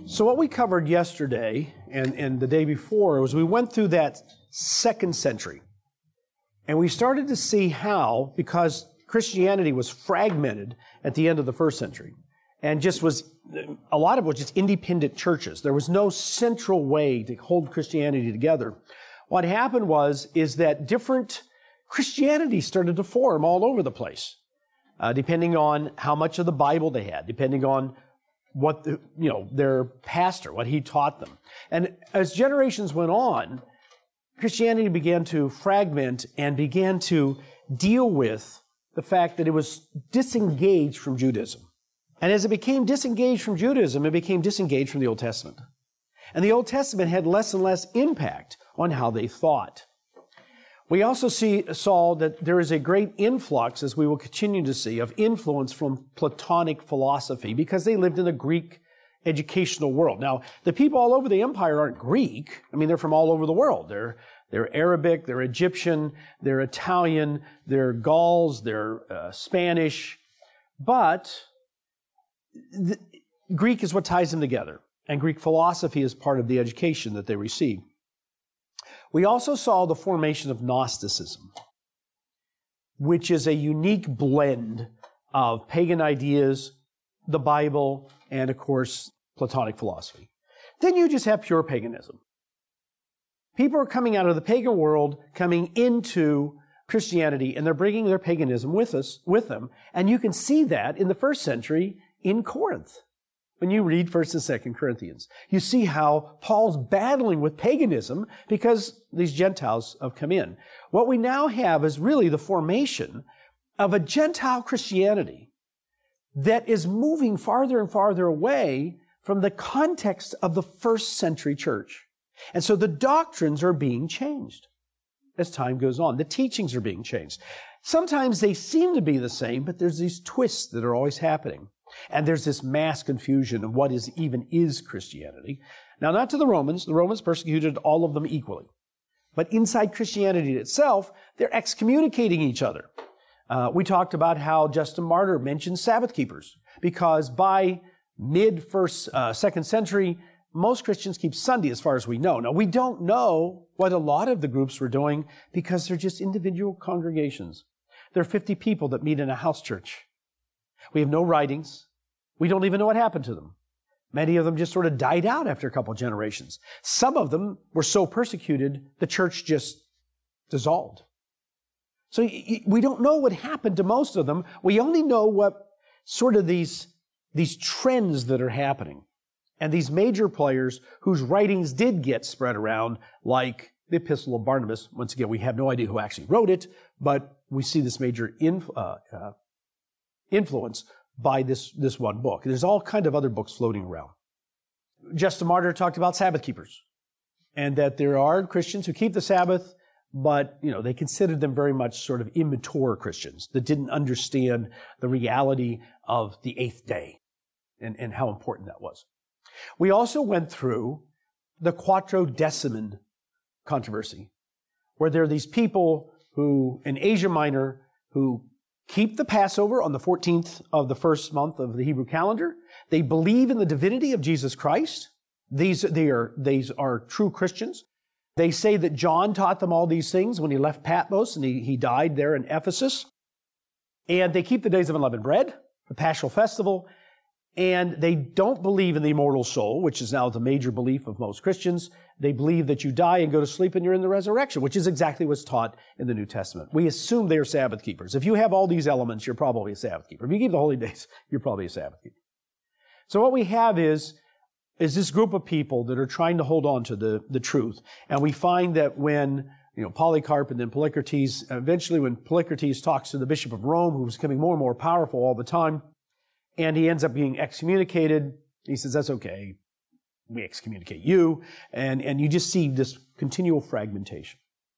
So what we covered yesterday and the day before was we went through that second century. And we started to see how, because Christianity was fragmented at the end of the first century, and just was, a lot of it was just independent churches. There was no central way to hold Christianity together. What happened is that different Christianity started to form all over the place, depending on how much of the Bible they had, depending on what their pastor, what he taught them. And as generations went on, Christianity began to fragment and began to deal with the fact that it was disengaged from Judaism. And as it became disengaged from Judaism, it became disengaged from the Old Testament. And the Old Testament had less and less impact on how they thought. We also saw that there is a great influx, as we will continue to see, of influence from Platonic philosophy because they lived in a Greek educational world. Now, the people all over the empire aren't Greek. I mean, they're from all over the world. They're Arabic, they're Egyptian, they're Italian, they're Gauls, they're Spanish. But Greek is what ties them together. And Greek philosophy is part of the education that they receive. We also saw the formation of Gnosticism, which is a unique blend of pagan ideas, the Bible, and of course, Platonic philosophy. Then you just have pure paganism. People are coming out of the pagan world, coming into Christianity, and they're bringing their paganism with them. And you can see that in the first century in Corinth. When you read 1st and 2nd Corinthians, you see how Paul's battling with paganism because these Gentiles have come in. What we now have is really the formation of a Gentile Christianity that is moving farther and farther away from the context of the first century church. And so the doctrines are being changed as time goes on. The teachings are being changed. Sometimes they seem to be the same, but there's these twists that are always happening. And there's this mass confusion of what is Christianity. Now, not to the Romans. The Romans persecuted all of them equally. But inside Christianity itself, they're excommunicating each other. We talked about how Justin Martyr mentioned Sabbath keepers, because by second century, most Christians keep Sunday as far as we know. Now, we don't know what a lot of the groups were doing because they're just individual congregations. There are 50 people that meet in a house church. We have no writings. We don't even know what happened to them. Many of them just sort of died out after a couple generations. Some of them were so persecuted, the church just dissolved. So we don't know what happened to most of them. We only know what sort of these trends that are happening. And these major players whose writings did get spread around, like the Epistle of Barnabas. Once again, we have no idea who actually wrote it, but we see this major influence by this one book. There's all kind of other books floating around. Justin Martyr talked about Sabbath keepers, and that there are Christians who keep the Sabbath, but they considered them very much sort of immature Christians that didn't understand the reality of the eighth day and how important that was. We also went through the Quattrodeciman controversy, where there are these people who, in Asia Minor, who keep the Passover on the 14th of the first month of the Hebrew calendar. They believe in the divinity of Jesus Christ. These are true Christians. They say that John taught them all these things when he left Patmos and he died there in Ephesus. And they keep the days of unleavened bread, the Paschal Festival, and they don't believe in the immortal soul, which is now the major belief of most Christians. They believe that you die and go to sleep and you're in the resurrection, which is exactly what's taught in the New Testament. We assume they are Sabbath keepers. If you have all these elements, you're probably a Sabbath keeper. If you keep the holy days, you're probably a Sabbath keeper. So what we have is this group of people that are trying to hold on to the truth. And we find that when Polycarp and then Polycrates, eventually when Polycrates talks to the Bishop of Rome, who was becoming more and more powerful all the time, and he ends up being excommunicated. He says, that's okay. We excommunicate you. And you just see this continual fragmentation.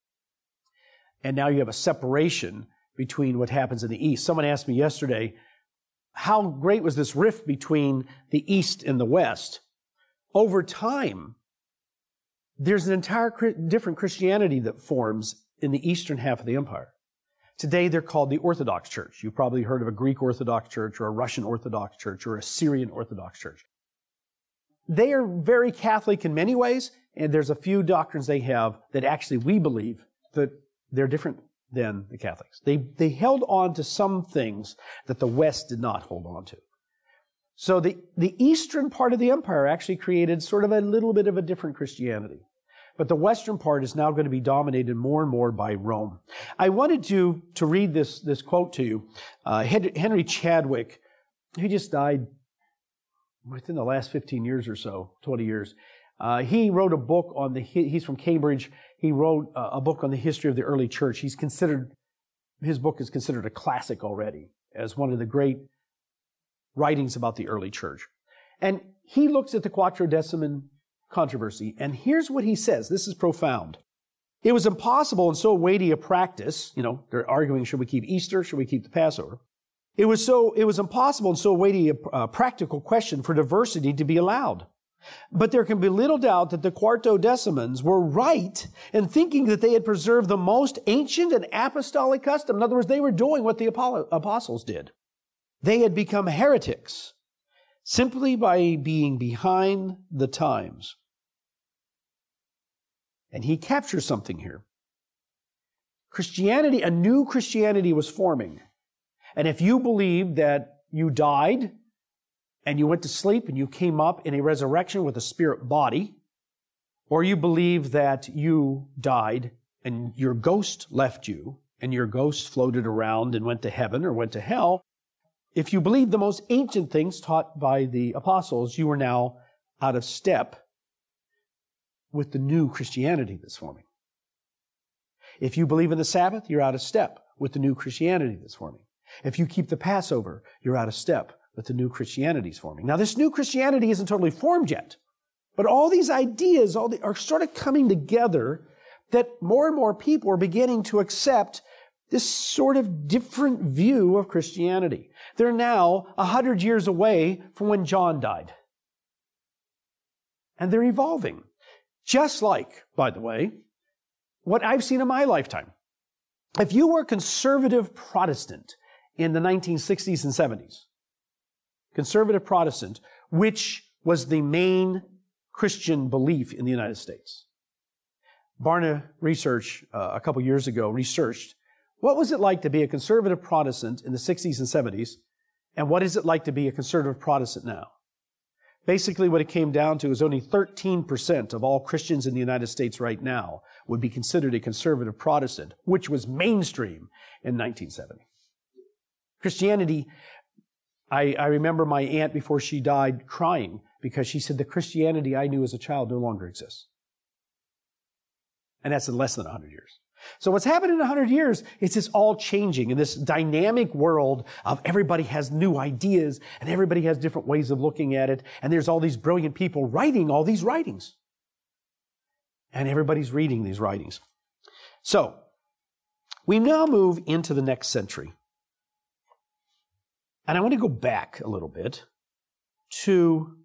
And now you have a separation between what happens in the East. Someone asked me yesterday, how great was this rift between the East and the West? Over time, there's an entire different Christianity that forms in the eastern half of the empire. Today, they're called the Orthodox Church. You've probably heard of a Greek Orthodox Church or a Russian Orthodox Church or a Syrian Orthodox Church. they are very Catholic in many ways, and there's a few doctrines they have that actually we believe that they're different than the Catholics. They held on to some things that the West did not hold on to. So the eastern part of the empire actually created sort of a little bit of a different Christianity. But the western part is now going to be dominated more and more by Rome. I wanted to read this quote to you. Henry Chadwick, he just died within the last 15 years or so, 20 years. He wrote a book on he's from Cambridge. He wrote a book on the history of the early church. His book is considered a classic already as one of the great writings about the early church. And he looks at the Quattrodeciman controversy, and here's what he says. This is profound. It was impossible in so weighty a practice, they're arguing, should we keep Easter, should we keep the Passover? It was impossible in so weighty a practical question for diversity to be allowed. But there can be little doubt that the Quartodecimans were right in thinking that they had preserved the most ancient and apostolic custom. In other words, they were doing what the apostles did. They had become heretics simply by being behind the times. And he captures something here. Christianity, a new Christianity was forming. And if you believed that you died and you went to sleep and you came up in a resurrection with a spirit body, or you believe that you died and your ghost left you and your ghost floated around and went to heaven or went to hell, if you believed the most ancient things taught by the apostles, you were now out of step with the new Christianity that's forming. If you believe in the Sabbath, you're out of step with the new Christianity that's forming. If you keep the Passover, you're out of step with the new Christianity that's forming. Now, this new Christianity isn't totally formed yet, but all these ideas are sort of coming together that more and more people are beginning to accept this sort of different view of Christianity. They're now 100 years away from when John died. And they're evolving. Just like, by the way, what I've seen in my lifetime. If you were a conservative Protestant in the 1960s and 70s, conservative Protestant, which was the main Christian belief in the United States. Barna Research, a couple years ago, researched what was it like to be a conservative Protestant in the 60s and 70s, and what is it like to be a conservative Protestant now? Basically, what it came down to is only 13% of all Christians in the United States right now would be considered a conservative Protestant, which was mainstream in 1970. Christianity, I remember my aunt before she died crying because she said the Christianity I knew as a child no longer exists. And that's in less than 100 years. So what's happened in 100 years is it's all changing in this dynamic world of everybody has new ideas and everybody has different ways of looking at it. And there's all these brilliant people writing all these writings. And everybody's reading these writings. So we now move into the next century. And I want to go back a little bit to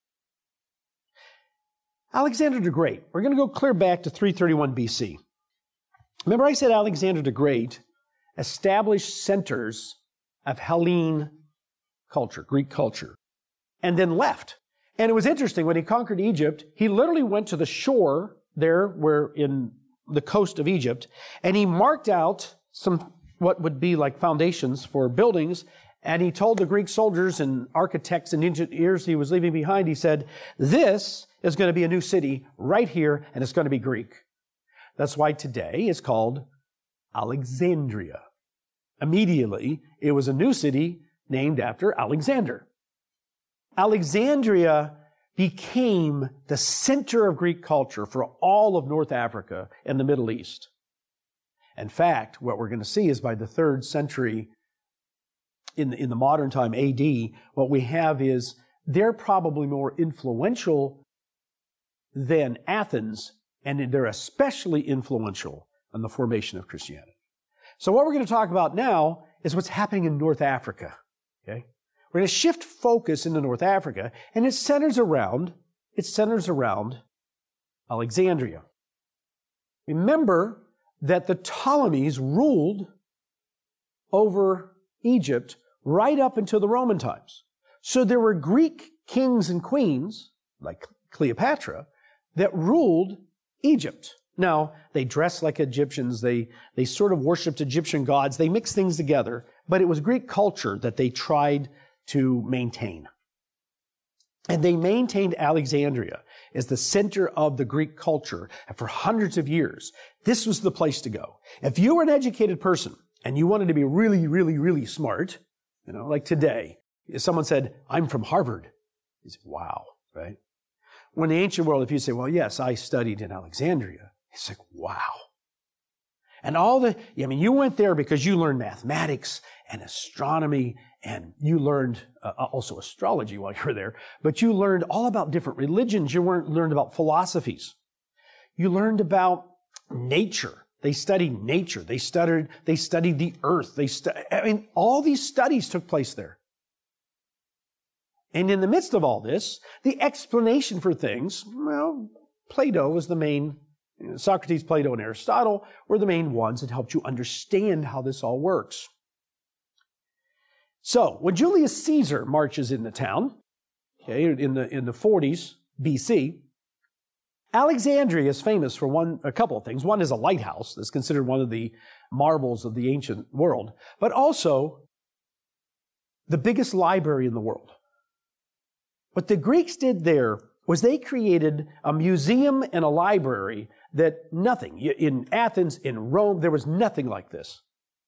Alexander the Great. We're going to go clear back to 331 BC. Remember I said Alexander the Great established centers of Hellene culture, Greek culture, and then left. And it was interesting, when he conquered Egypt, he literally went to the shore there, where in the coast of Egypt, and he marked out some, what would be like foundations for buildings, and he told the Greek soldiers and architects and engineers he was leaving behind, he said, this is going to be a new city right here, and it's going to be Greek. That's why today it's called Alexandria. Immediately, it was a new city named after Alexander. Alexandria became the center of Greek culture for all of North Africa and the Middle East. In fact, what we're going to see is by the 3rd century in the modern time, AD, what we have is they're probably more influential than Athens, and they're especially influential in the formation of Christianity. So what we're going to talk about now is what's happening in North Africa. Okay? We're going to shift focus into North Africa, and it centers around Alexandria. Remember that the Ptolemies ruled over Egypt right up until the Roman times. So there were Greek kings and queens like Cleopatra, that ruled Egypt. Now, they dressed like Egyptians. They sort of worshipped Egyptian gods. They mixed things together, but it was Greek culture that they tried to maintain. And they maintained Alexandria as the center of the Greek culture. And for hundreds of years, this was the place to go. If you were an educated person and you wanted to be really, really, really smart, like today, if someone said, I'm from Harvard, you say, wow, right? When in the ancient world, if you say, well, yes, I studied in Alexandria, it's like, wow. And you went there because you learned mathematics and astronomy, and you learned also astrology while you were there, but you learned all about different religions. You learned about philosophies. You learned about nature. They studied nature. They studied the earth. All these studies took place there. And in the midst of all this, the explanation for things, Plato was the main. Socrates, Plato, and Aristotle were the main ones that helped you understand how this all works. So, when Julius Caesar marches into town, in the 40s BC, Alexandria is famous for a couple of things. One is a lighthouse that's considered one of the marvels of the ancient world, but also the biggest library in the world. What the Greeks did there was they created a museum and a library that in Athens, in Rome, there was nothing like this.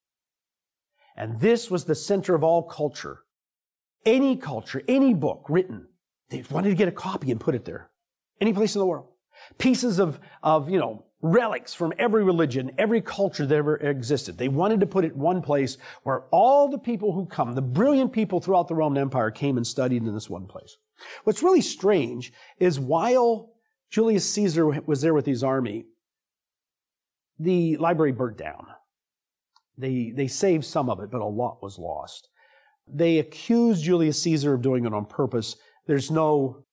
And this was the center of all culture. Any culture, any book written, they wanted to get a copy and put it there. Any place in the world. Pieces of relics from every religion, every culture that ever existed. They wanted to put it in one place where all the people who come, the brilliant people throughout the Roman Empire, came and studied in this one place. What's really strange is while Julius Caesar was there with his army, the library burnt down. They saved some of it, but a lot was lost. They accused Julius Caesar of doing it on purpose. There's no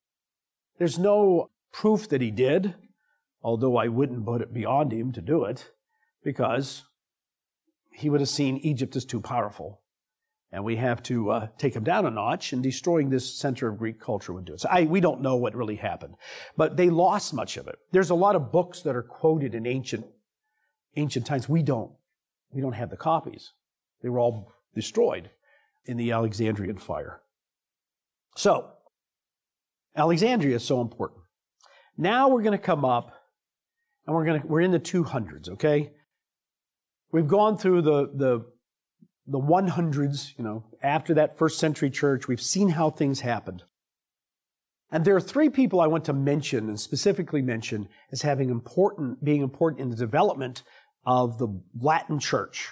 proof that he did, although I wouldn't put it beyond him to do it, because he would have seen Egypt as too powerful. And we have to take him down a notch, and destroying this center of Greek culture would do it. So we don't know what really happened, but they lost much of it. There's a lot of books that are quoted in ancient times. We don't have the copies. They were all destroyed in the Alexandrian fire. So, Alexandria is so important. Now we're going to come up, and we're in the 200s, okay? We've gone through the 100s, after that first century church. We've seen how things happened. And there are three people I want to mention, and specifically mention, as being important in the development of the Latin church.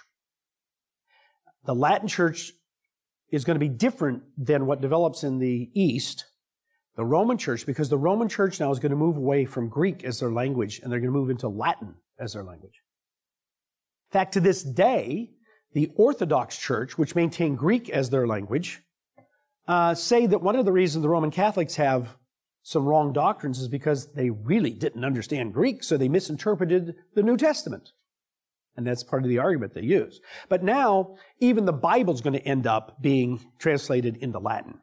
The Latin church is going to be different than what develops in the East, the Roman church, because the Roman church now is going to move away from Greek as their language, and they're going to move into Latin as their language. In fact, to this day, the Orthodox Church, which maintain Greek as their language, say that one of the reasons the Roman Catholics have some wrong doctrines is because they really didn't understand Greek, so they misinterpreted the New Testament. And that's part of the argument they use. But now, even the Bible's going to end up being translated into Latin.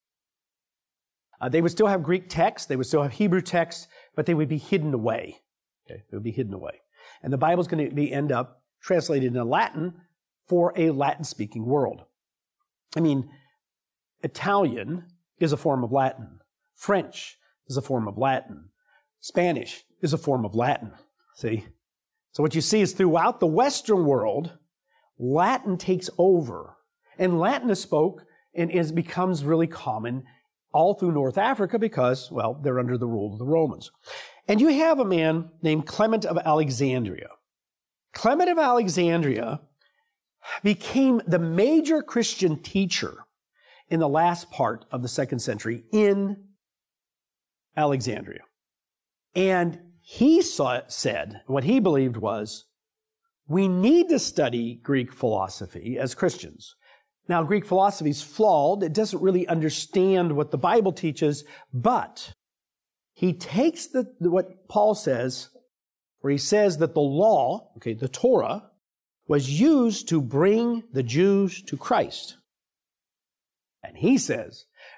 They would still have Greek text, they would still have Hebrew text, but they would be hidden away. Okay? They would be hidden away. And the Bible's going to end up translated into Latin for a Latin-speaking world. Italian is a form of Latin. French is a form of Latin. Spanish is a form of Latin. See? So what you see is throughout the Western world, Latin takes over. And Latin is spoke and becomes really common all through North Africa because, they're under the rule of the Romans. And you have a man named Clement of Alexandria. Clement of Alexandria became the major Christian teacher in the last part of the 2nd century in Alexandria. And he said, what he believed was, we need to study Greek philosophy as Christians. Now, Greek philosophy is flawed. It doesn't really understand what the Bible teaches, but he takes what Paul says, where he says that the law, the Torah, was used to bring the Jews to Christ. And he says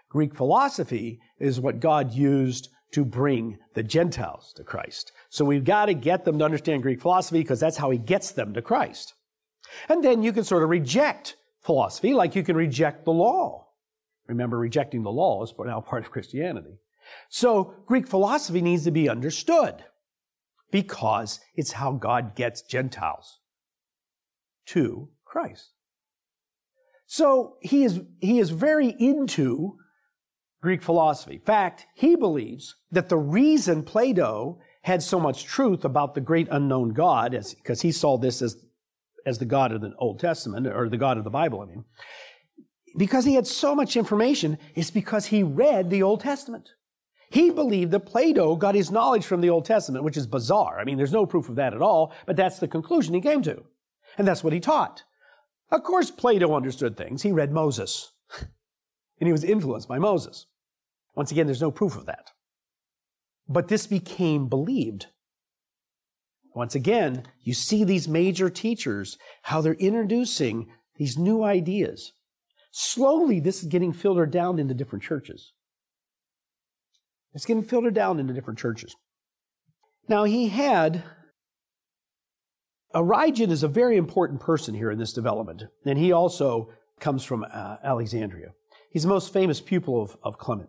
Greek philosophy is what God used to bring the Gentiles to Christ. So we've got to get them to understand Greek philosophy because that's how he gets them to Christ. And then you can sort of reject philosophy like you can reject the law. Remember, rejecting the law is now part of Christianity. So Greek philosophy needs to be understood because it's how God gets Gentiles to Christ. So he is very into Greek philosophy. In fact, he believes that the reason Plato had so much truth about the great unknown God, because he saw this as the God of the Old Testament, or the God of the Bible, I mean, because he had so much information, is because he read the Old Testament. He believed that Plato got his knowledge from the Old Testament, which is bizarre. I mean, there's no proof of that at all, but that's the conclusion he came to. And that's what he taught. Of course, Plato understood things. He read Moses. And he was influenced by Moses. Once again, there's no proof of that. But this became believed. Once again, you see these major teachers, how they're introducing these new ideas. Slowly, this is getting filtered down into different churches. It's getting filtered down into different churches. Now, Origen is a very important person here in this development, and he also comes from Alexandria. He's the most famous pupil of Clement.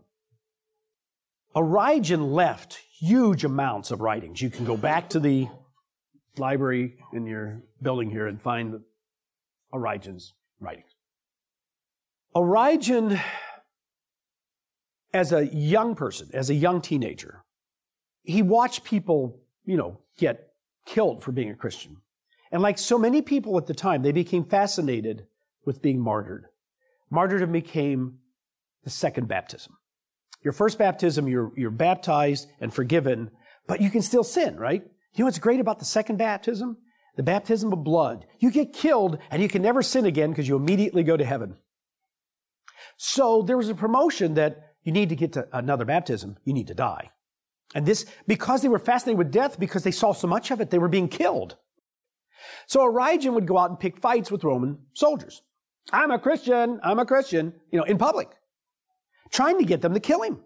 Origen left huge amounts of writings. You can go back to the library in your building here and find Origen's writings. Origen, as a young person, as a young teenager, he watched people, get killed for being a Christian. And like so many people at the time, they became fascinated with being martyred. Martyrdom became the second baptism. Your first baptism, you're baptized and forgiven, but you can still sin, right? You know what's great about the second baptism? The baptism of blood. You get killed and you can never sin again because you immediately go to heaven. So there was a promotion that you need to get to another baptism, you need to die. And this, because they were fascinated with death, because they saw so much of it, they were being killed. So Origen would go out and pick fights with Roman soldiers. I'm a Christian, in public, trying to get them to kill him.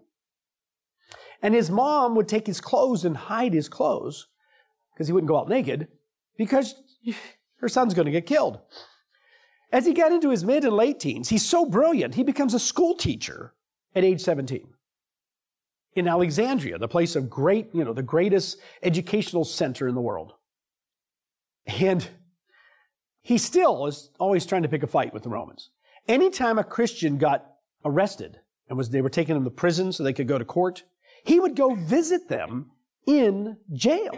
And his mom would take his clothes and hide his clothes because he wouldn't go out naked because her son's going to get killed. As he got into his mid and late teens, he's so brilliant, he becomes a school teacher at age 17 in Alexandria, the place of the greatest educational center in the world. And he still is always trying to pick a fight with the Romans. Anytime a Christian got arrested and they were taking him to prison so they could go to court, he would go visit them in jail.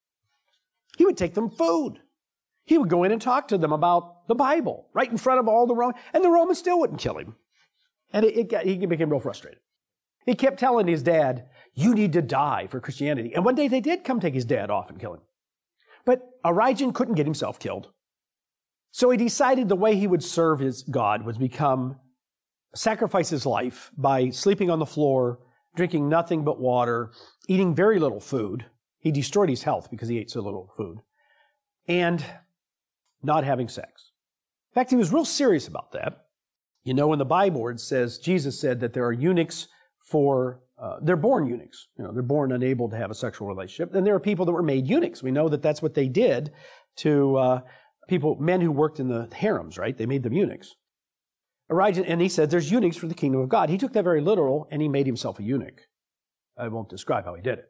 He would take them food. He would go in and talk to them about the Bible right in front of all the Romans, and the Romans still wouldn't kill him. And he became real frustrated. He kept telling his dad, you need to die for Christianity. And one day they did come take his dad off and kill him. But Origen couldn't get himself killed. So he decided the way he would serve his God was sacrifice his life by sleeping on the floor, drinking nothing but water, eating very little food. He destroyed his health because he ate so little food. And not having sex. In fact, he was real serious about that. In the Bible, it says, Jesus said that there are eunuchs they're born eunuchs. They're born unable to have a sexual relationship. And there are people that were made eunuchs. We know that that's what they did to men who worked in the harems, right? They made them eunuchs. Origen, and he said there's eunuchs for the kingdom of God. He took that very literal and he made himself a eunuch. I won't describe how he did it.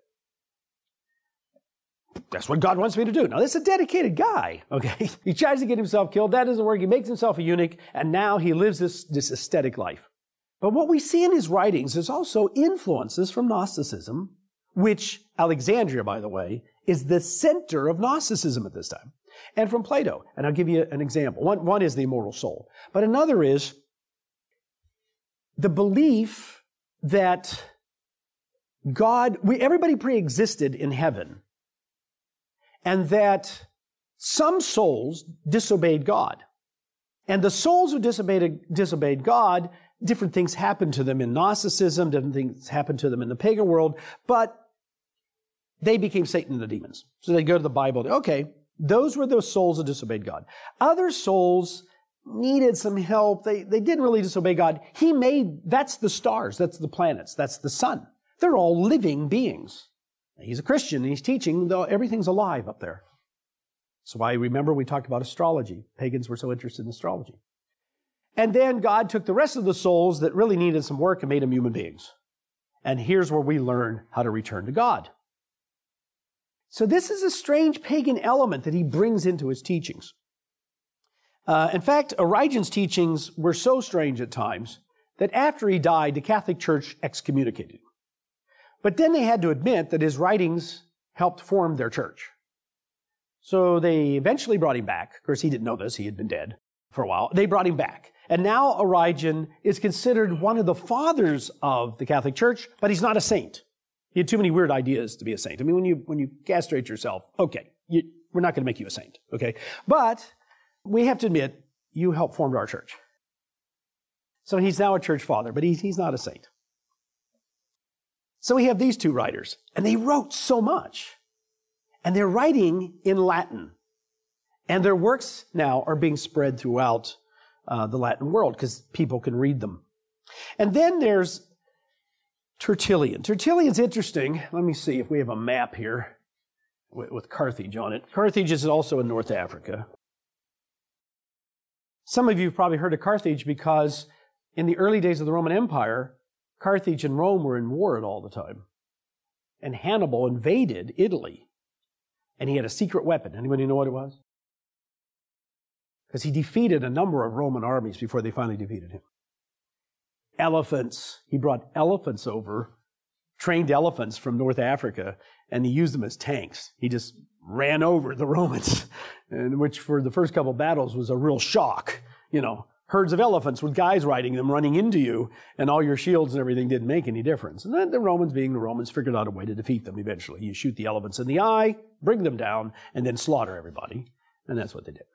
That's what God wants me to do. Now, this is a dedicated guy, okay? He tries to get himself killed. That doesn't work. He makes himself a eunuch, and now he lives this ascetic life. But what we see in his writings is also influences from Gnosticism, which Alexandria, by the way, is the center of Gnosticism at this time, and from Plato. And I'll give you an example. One is the immortal soul, but another is the belief that everybody pre-existed in heaven, and that some souls disobeyed God. And the souls who disobeyed God, different things happened to them in Gnosticism, different things happened to them in the pagan world, but they became Satan and the demons. So they go to the Bible, okay, those were the souls that disobeyed God. Other souls needed some help. They didn't really disobey God. That's the stars, that's the planets, that's the sun. They're all living beings. He's a Christian and he's teaching, though everything's alive up there. So I remember we talked about astrology. Pagans were so interested in astrology. And then God took the rest of the souls that really needed some work and made them human beings. And here's where we learn how to return to God. So this is a strange pagan element that he brings into his teachings. In fact, Origen's teachings were so strange at times that after he died, the Catholic Church excommunicated him. But then they had to admit that his writings helped form their church. So they eventually brought him back. Of course, he didn't know this. He had been dead for a while. They brought him back. And now Origen is considered one of the fathers of the Catholic Church, but he's not a saint. He had too many weird ideas to be a saint. I mean, when you castrate yourself, okay, we're not going to make you a saint, okay? But we have to admit, you helped form our church. So he's now a church father, but he's not a saint. So we have these two writers, and they wrote so much. And they're writing in Latin. And their works now are being spread throughout the Latin world because people can read them. And then there's Tertullian. Tertullian's interesting. Let me see if we have a map here with Carthage on it. Carthage is also in North Africa. Some of you have probably heard of Carthage because in the early days of the Roman Empire, Carthage and Rome were in war all the time. And Hannibal invaded Italy. And he had a secret weapon. Anybody know what it was? Because he defeated a number of Roman armies before they finally defeated him. Elephants. He brought elephants over, trained elephants from North Africa, and he used them as tanks. He just ran over the Romans, and which for the first couple of battles was a real shock. You know, herds of elephants with guys riding them running into you, and all your shields and everything didn't make any difference. And then the Romans, being the Romans, figured out a way to defeat them eventually. You shoot the elephants in the eye, bring them down, and then slaughter everybody. And that's what they did.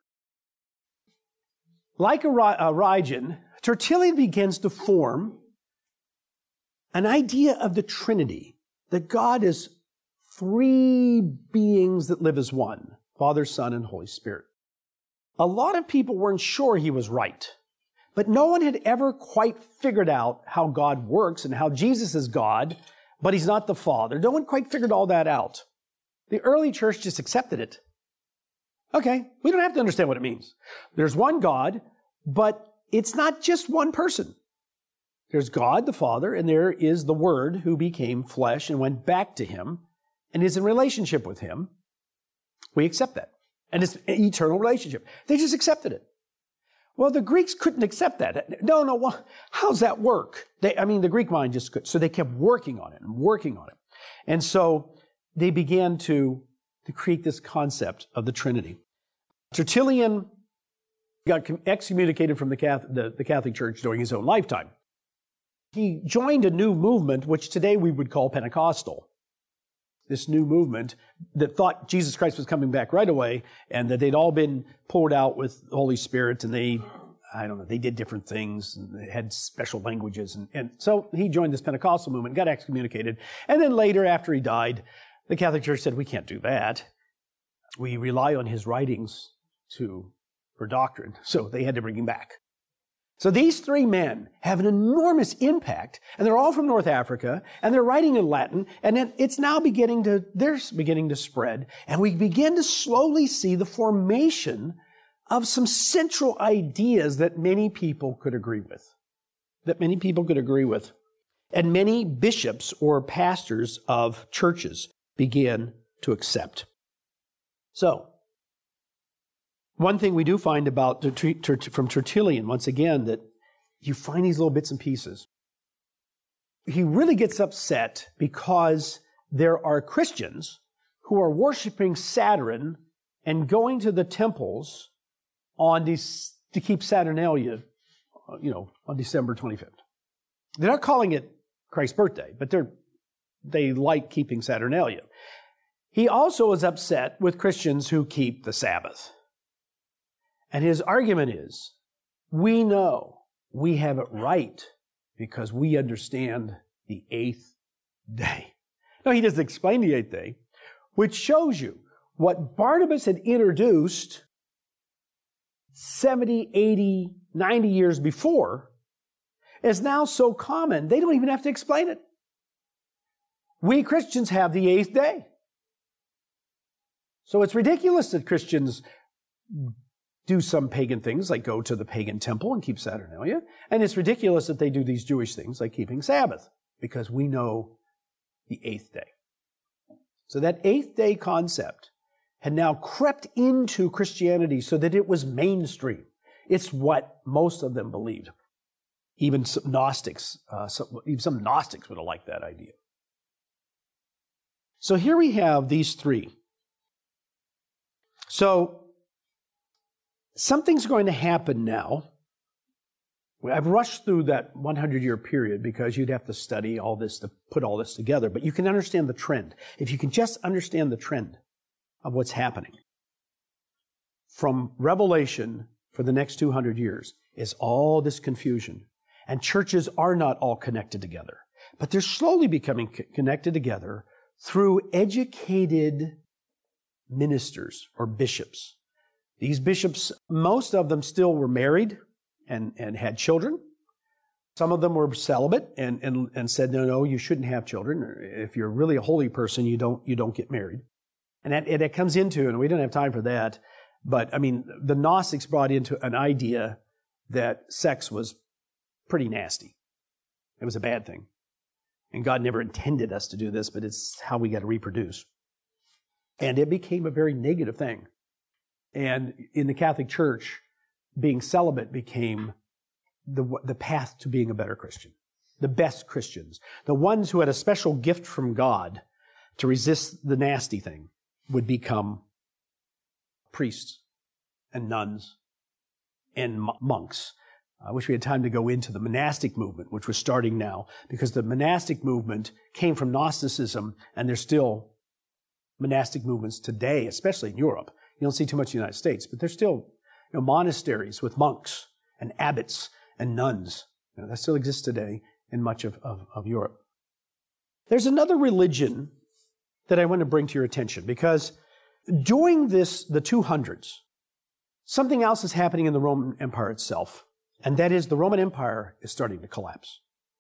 Like Origen, Tertullian begins to form an idea of the Trinity, that God is three beings that live as one, Father, Son, and Holy Spirit. A lot of people weren't sure he was right, but no one had ever quite figured out how God works and how Jesus is God, but he's not the Father. No one quite figured all that out. The early church just accepted it. Okay, we don't have to understand what it means. There's one God, but it's not just one person. There's God the Father, and there is the Word who became flesh and went back to him and is in relationship with him. We accept that. And it's an eternal relationship. They just accepted it. Well, the Greeks couldn't accept that. No, well, how's that work? The Greek mind just could. So they kept working on it and working on it. And so they began to create this concept of the Trinity. Tertullian got excommunicated from the Catholic Church during his own lifetime. He joined a new movement, which today we would call Pentecostal. This new movement that thought Jesus Christ was coming back right away and that they'd all been poured out with the Holy Spirit and they did different things and they had special languages. And so he joined this Pentecostal movement, got excommunicated. And then later, after he died, the Catholic Church said, we can't do that. We rely on his writings for doctrine. So they had to bring him back. So these three men have an enormous impact, and they're all from North Africa, and they're writing in Latin, and it's now beginning to spread, and we begin to slowly see the formation of some central ideas that many people could agree with. And many bishops or pastors of churches began to accept. So, one thing we do find about from Tertullian, once again, that you find these little bits and pieces. He really gets upset because there are Christians who are worshiping Saturn and going to the temples to keep Saturnalia, on December 25th. They're not calling it Christ's birthday, but they like keeping Saturnalia. He also is upset with Christians who keep the Sabbath. And his argument is, we know we have it right because we understand the eighth day. Now, he doesn't explain the eighth day, which shows you what Barnabas had introduced 70, 80, 90 years before is now so common, they don't even have to explain it. We Christians have the 8th day. So it's ridiculous that Christians do some pagan things like go to the pagan temple and keep Saturnalia. And it's ridiculous that they do these Jewish things like keeping Sabbath, because we know the 8th day. So that 8th day concept had now crept into Christianity so that it was mainstream. It's what most of them believed. Even some Gnostics, some Gnostics would have liked that idea. So here we have these three. So something's going to happen now. I've rushed through that 100-year period because you'd have to study all this to put all this together, but you can understand the trend. If you can just understand the trend of what's happening from Revelation for the next 200 years is all this confusion. And churches are not all connected together, but they're slowly becoming connected together through educated ministers or bishops. These bishops, most of them still were married and had children. Some of them were celibate and said, no, you shouldn't have children. If you're really a holy person, you don't get married. And it comes into, and we don't have time for that, but I mean, the Gnostics brought into an idea that sex was pretty nasty. It was a bad thing. And God never intended us to do this, but it's how we got to reproduce. And it became a very negative thing. And in the Catholic Church, being celibate became the path to being a better Christian. The best Christians. The ones who had a special gift from God to resist the nasty thing would become priests and nuns and monks. I wish we had time to go into the monastic movement, which was starting now, because the monastic movement came from Gnosticism, and there's still monastic movements today, especially in Europe. You don't see too much in the United States, but there's still monasteries with monks and abbots and nuns. That still exists today in much of Europe. There's another religion that I want to bring to your attention, because during the 200s, something else is happening in the Roman Empire itself. And that is the Roman Empire is starting to collapse.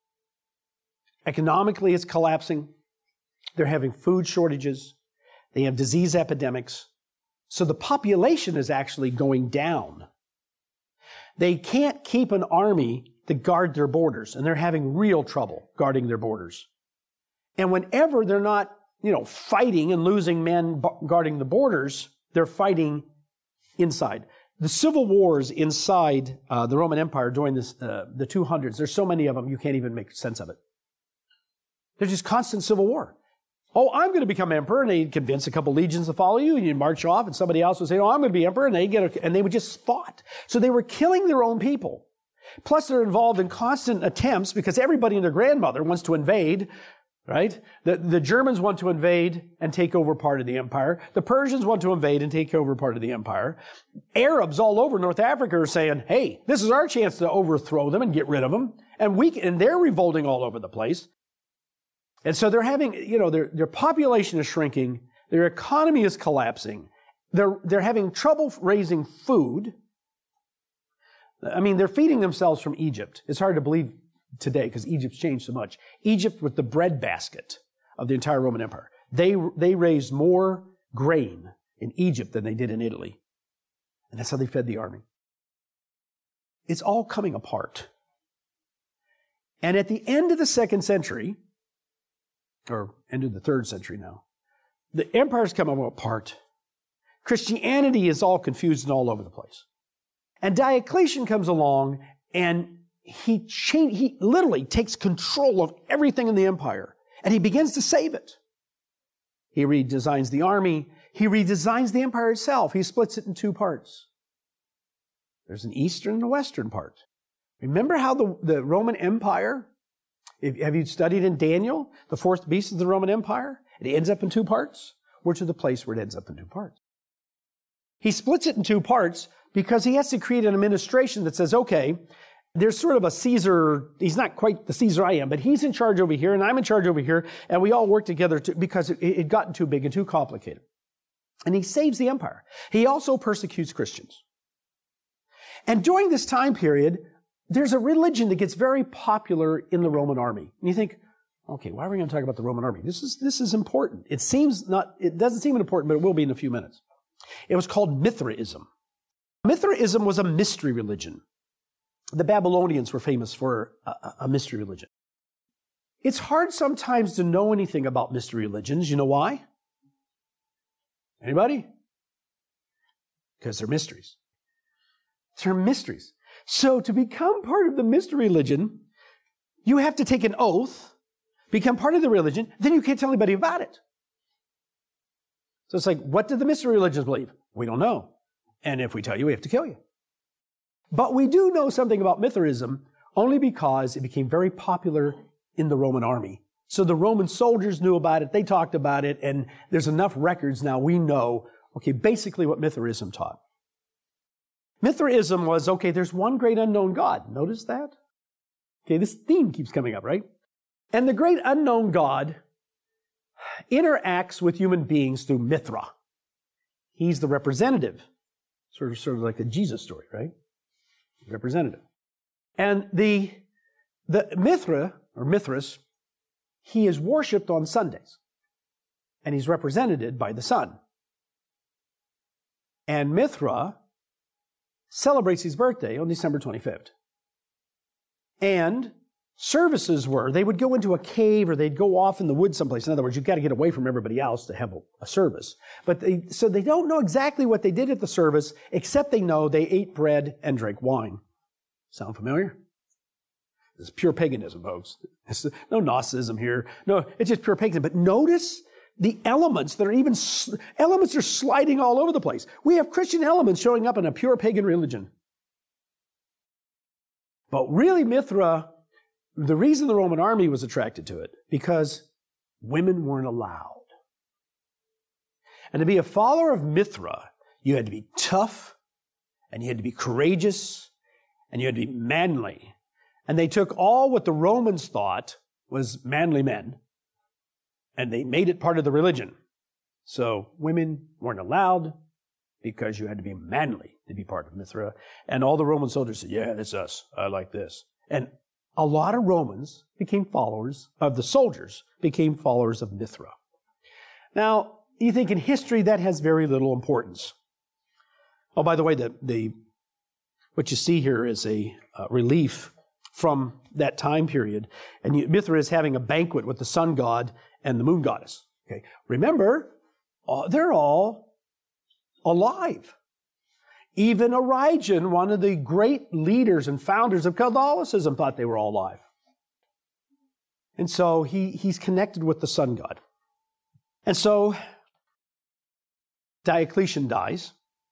Economically, it's collapsing. They're having food shortages. They have disease epidemics. So the population is actually going down. They can't keep an army to guard their borders, and they're having real trouble guarding their borders. And whenever they're not, fighting and losing men guarding the borders, they're fighting inside. The civil wars inside the Roman Empire during the 200s, there's so many of them, you can't even make sense of it. There's just constant civil war. Oh, I'm going to become emperor, and they'd convince a couple legions to follow you, and you'd march off, and somebody else would say, oh, I'm going to be emperor, and they would just fought. So they were killing their own people. Plus, they're involved in constant attempts, because everybody and their grandmother wants to invade, right? The Germans want to invade and take over part of the empire. The Persians want to invade and take over part of the empire. Arabs all over North Africa are saying, hey, this is our chance to overthrow them and get rid of them. And they're revolting all over the place. And so they're having, their population is shrinking. Their economy is collapsing. They're having trouble raising food. I mean, they're feeding themselves from Egypt. It's hard to believe today because Egypt's changed so much. Egypt was the breadbasket of the entire Roman Empire. They raised more grain in Egypt than they did in Italy. And that's how they fed the army. It's all coming apart. And at the end of the 2nd century, or end of the 3rd century now, the empire's coming apart. Christianity is all confused and all over the place. And Diocletian comes along, and he literally takes control of everything in the empire, and he begins to save it. He redesigns the army. He redesigns the empire itself. He splits it in 2 parts. There's an eastern and a western part. Remember how the Roman Empire, have you studied in Daniel, the 4th beast of the Roman Empire? It ends up in 2 parts. We're to the place where it ends up in 2 parts. He splits it in 2 parts because he has to create an administration that says, okay, there's sort of a Caesar. He's not quite the Caesar I am, but he's in charge over here and I'm in charge over here, and we all work together because it had gotten too big and too complicated. And he saves the empire. He also persecutes Christians. And during this time period, there's a religion that gets very popular in the Roman army. And you think, okay, why are we going to talk about the Roman army? This is important. It doesn't seem important, but it will be in a few minutes. It was called Mithraism. Mithraism was a mystery religion. The Babylonians were famous for a mystery religion. It's hard sometimes to know anything about mystery religions. You know why? Anybody? Because they're mysteries. They're mysteries. So to become part of the mystery religion, you have to take an oath, become part of the religion, then you can't tell anybody about it. So it's like, what did the mystery religions believe? We don't know. And if we tell you, we have to kill you. But we do know something about Mithraism only because it became very popular in the Roman army. So the Roman soldiers knew about it, they talked about it, and there's enough records now we know, okay, basically what Mithraism taught. Mithraism was, okay, there's one great unknown God. Notice that? Okay, this theme keeps coming up, right? And the great unknown God interacts with human beings through Mithra. He's the representative. Sort of like a Jesus story, right? Representative. And the Mithra, or Mithras, he is worshipped on Sundays. And he's represented by the sun. And Mithra celebrates his birthday on December 25th. And services were, they would go into a cave or they'd go off in the woods someplace. In other words, you've got to get away from everybody else to have a service. So they don't know exactly what they did at the service, except they know they ate bread and drank wine. Sound familiar? This is pure paganism, folks. No Gnosticism here. No, it's just pure paganism. But notice the elements that are elements are sliding all over the place. We have Christian elements showing up in a pure pagan religion. But really, Mithra, the reason the Roman army was attracted to it, because women weren't allowed. And to be a follower of Mithra, you had to be tough, and you had to be courageous, and you had to be manly. And they took all what the Romans thought was manly men, and they made it part of the religion. So women weren't allowed because you had to be manly to be part of Mithra. And all the Roman soldiers said, yeah, that's us. I like this. And a lot of Romans became followers of the soldiers, became followers of Mithra. Now, you think in history that has very little importance. Oh, by the way, what you see here is a relief from that time period. And Mithra is having a banquet with the sun god and the moon goddess. Okay, remember, they're all alive. Even Origen, one of the great leaders and founders of Catholicism, thought they were all alive. And so he's connected with the sun god. And so Diocletian dies.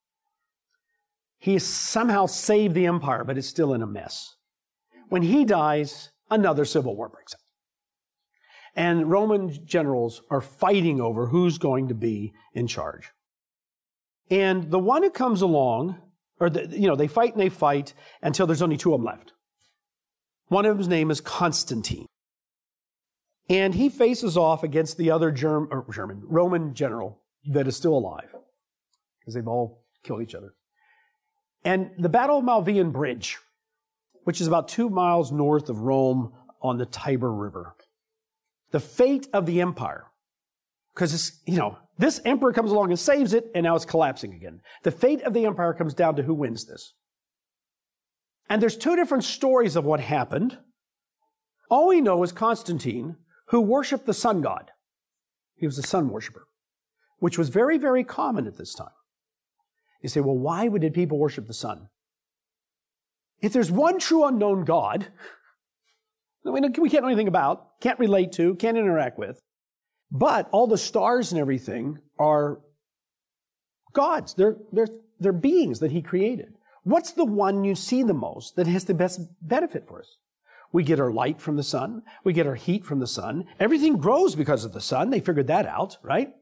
He somehow saved the empire, but it's still in a mess. When he dies, another civil war breaks out. And Roman generals are fighting over who's going to be in charge. And the one who comes along, they fight and they fight until there's only two of them left. One of them's name is Constantine. And he faces off against the other Roman general that is still alive, because they've all killed each other. And the Battle of Milvian Bridge, which is about 2 miles north of Rome on the Tiber River. The fate of the empire, because this emperor comes along and saves it, and now it's collapsing again. The fate of the empire comes down to who wins this. And there's two different stories of what happened. All we know is Constantine, who worshipped the sun god. He was a sun worshiper, which was very, very common at this time. You say, well, why did people worship the sun? If there's one true unknown God, we can't know anything about, can't relate to, can't interact with, but all the stars and everything are gods. They're beings that he created. What's the one you see the most that has the best benefit for us? We get our light from the sun. We get our heat from the sun. Everything grows because of the sun. They figured that out, right?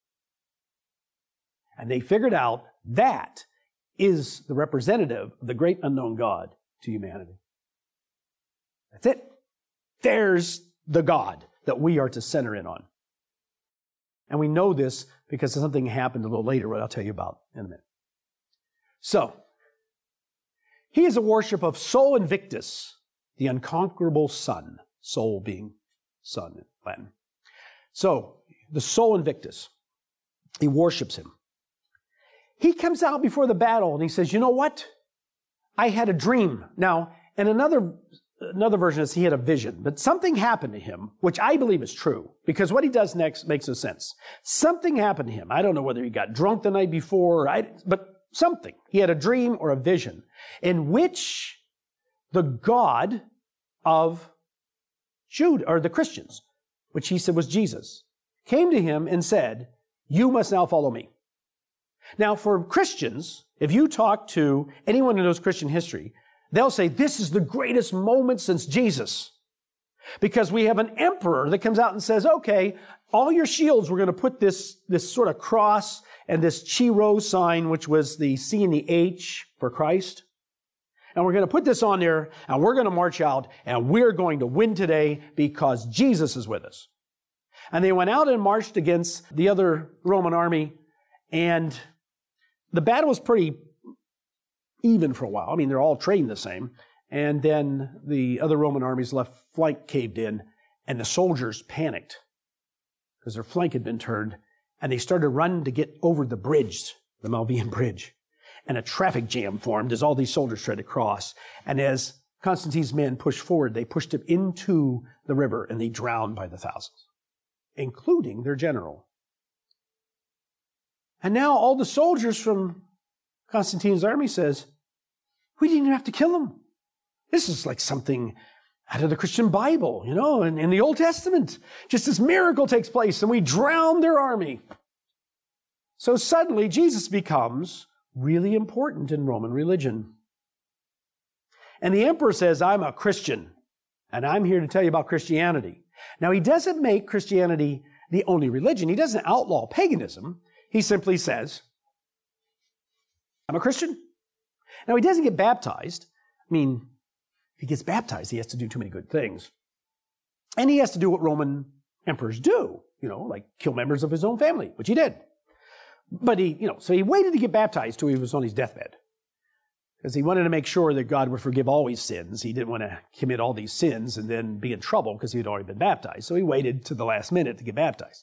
And they figured out that is the representative of the great unknown God to humanity. That's it. There's the God that we are to center in on. And we know this because something happened a little later, what I'll tell you about in a minute. So, He is a worship of Sol Invictus, the unconquerable sun. Sol being sun in Latin. So, the Sol Invictus. He worships him. He comes out before the battle and he says, you know what? I had a dream. Now, and another version is he had a vision, but something happened to him, which I believe is true, because what he does next makes no sense. Something happened to him. I don't know whether he got drunk the night before, but something. He had a dream or a vision in which the God of Jude, or the Christians, which he said was Jesus, came to him and said, you must now follow me. Now, for Christians, if you talk to anyone who knows Christian history, they'll say, this is the greatest moment since Jesus. Because we have an emperor that comes out and says, okay, all your shields, we're going to put this sort of cross and this Chi Rho sign, which was the C and the H for Christ. And we're going to put this on there, and we're going to march out, and we're going to win today because Jesus is with us. And they went out and marched against the other Roman army, and the battle was pretty even for a while. I mean, they're all trained the same. And then the other Roman army's left flank caved in, and the soldiers panicked because their flank had been turned, and they started running to get over the bridge, the Milvian Bridge. And a traffic jam formed as all these soldiers tried to cross. And as Constantine's men pushed forward, they pushed him into the river, and they drowned by the thousands, including their general. And now all the soldiers from Constantine's army says, we didn't even have to kill him. This is like something out of the Christian Bible, and in the Old Testament. Just this miracle takes place, and we drown their army. So suddenly Jesus becomes really important in Roman religion. And the emperor says, I'm a Christian, and I'm here to tell you about Christianity. Now, he doesn't make Christianity the only religion. He doesn't outlaw paganism. He simply says, I'm a Christian. Now, he doesn't get baptized. I mean, if he gets baptized, he has to do too many good things. And he has to do what Roman emperors do, like kill members of his own family, which he did. But so he waited to get baptized till he was on his deathbed, because he wanted to make sure that God would forgive all his sins. He didn't want to commit all these sins and then be in trouble because he had already been baptized. So he waited to the last minute to get baptized.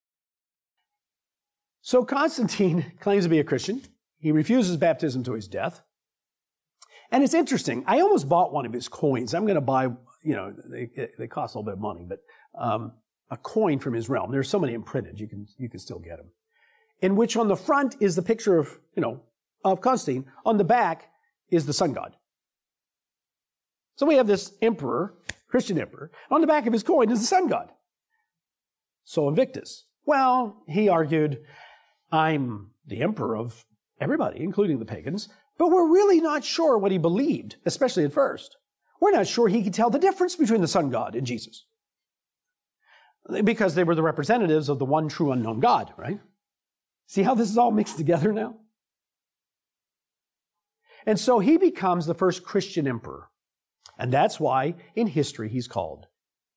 So Constantine claims to be a Christian. He refuses baptism to his death. And it's interesting. I almost bought one of his coins. I'm going to buy, they cost a little bit of money, but a coin from his realm. There's so many imprinted, you can still get them. In which on the front is the picture of Constantine. On the back is the sun god. So we have this emperor, Christian emperor. On the back of his coin is the sun god. Sol Invictus. Well, he argued, I'm the emperor of everybody, including the pagans, but we're really not sure what he believed, especially at first. We're not sure he could tell the difference between the sun god and Jesus, because they were the representatives of the one true unknown God, right? See how this is all mixed together now? And so he becomes the first Christian emperor. And that's why in history he's called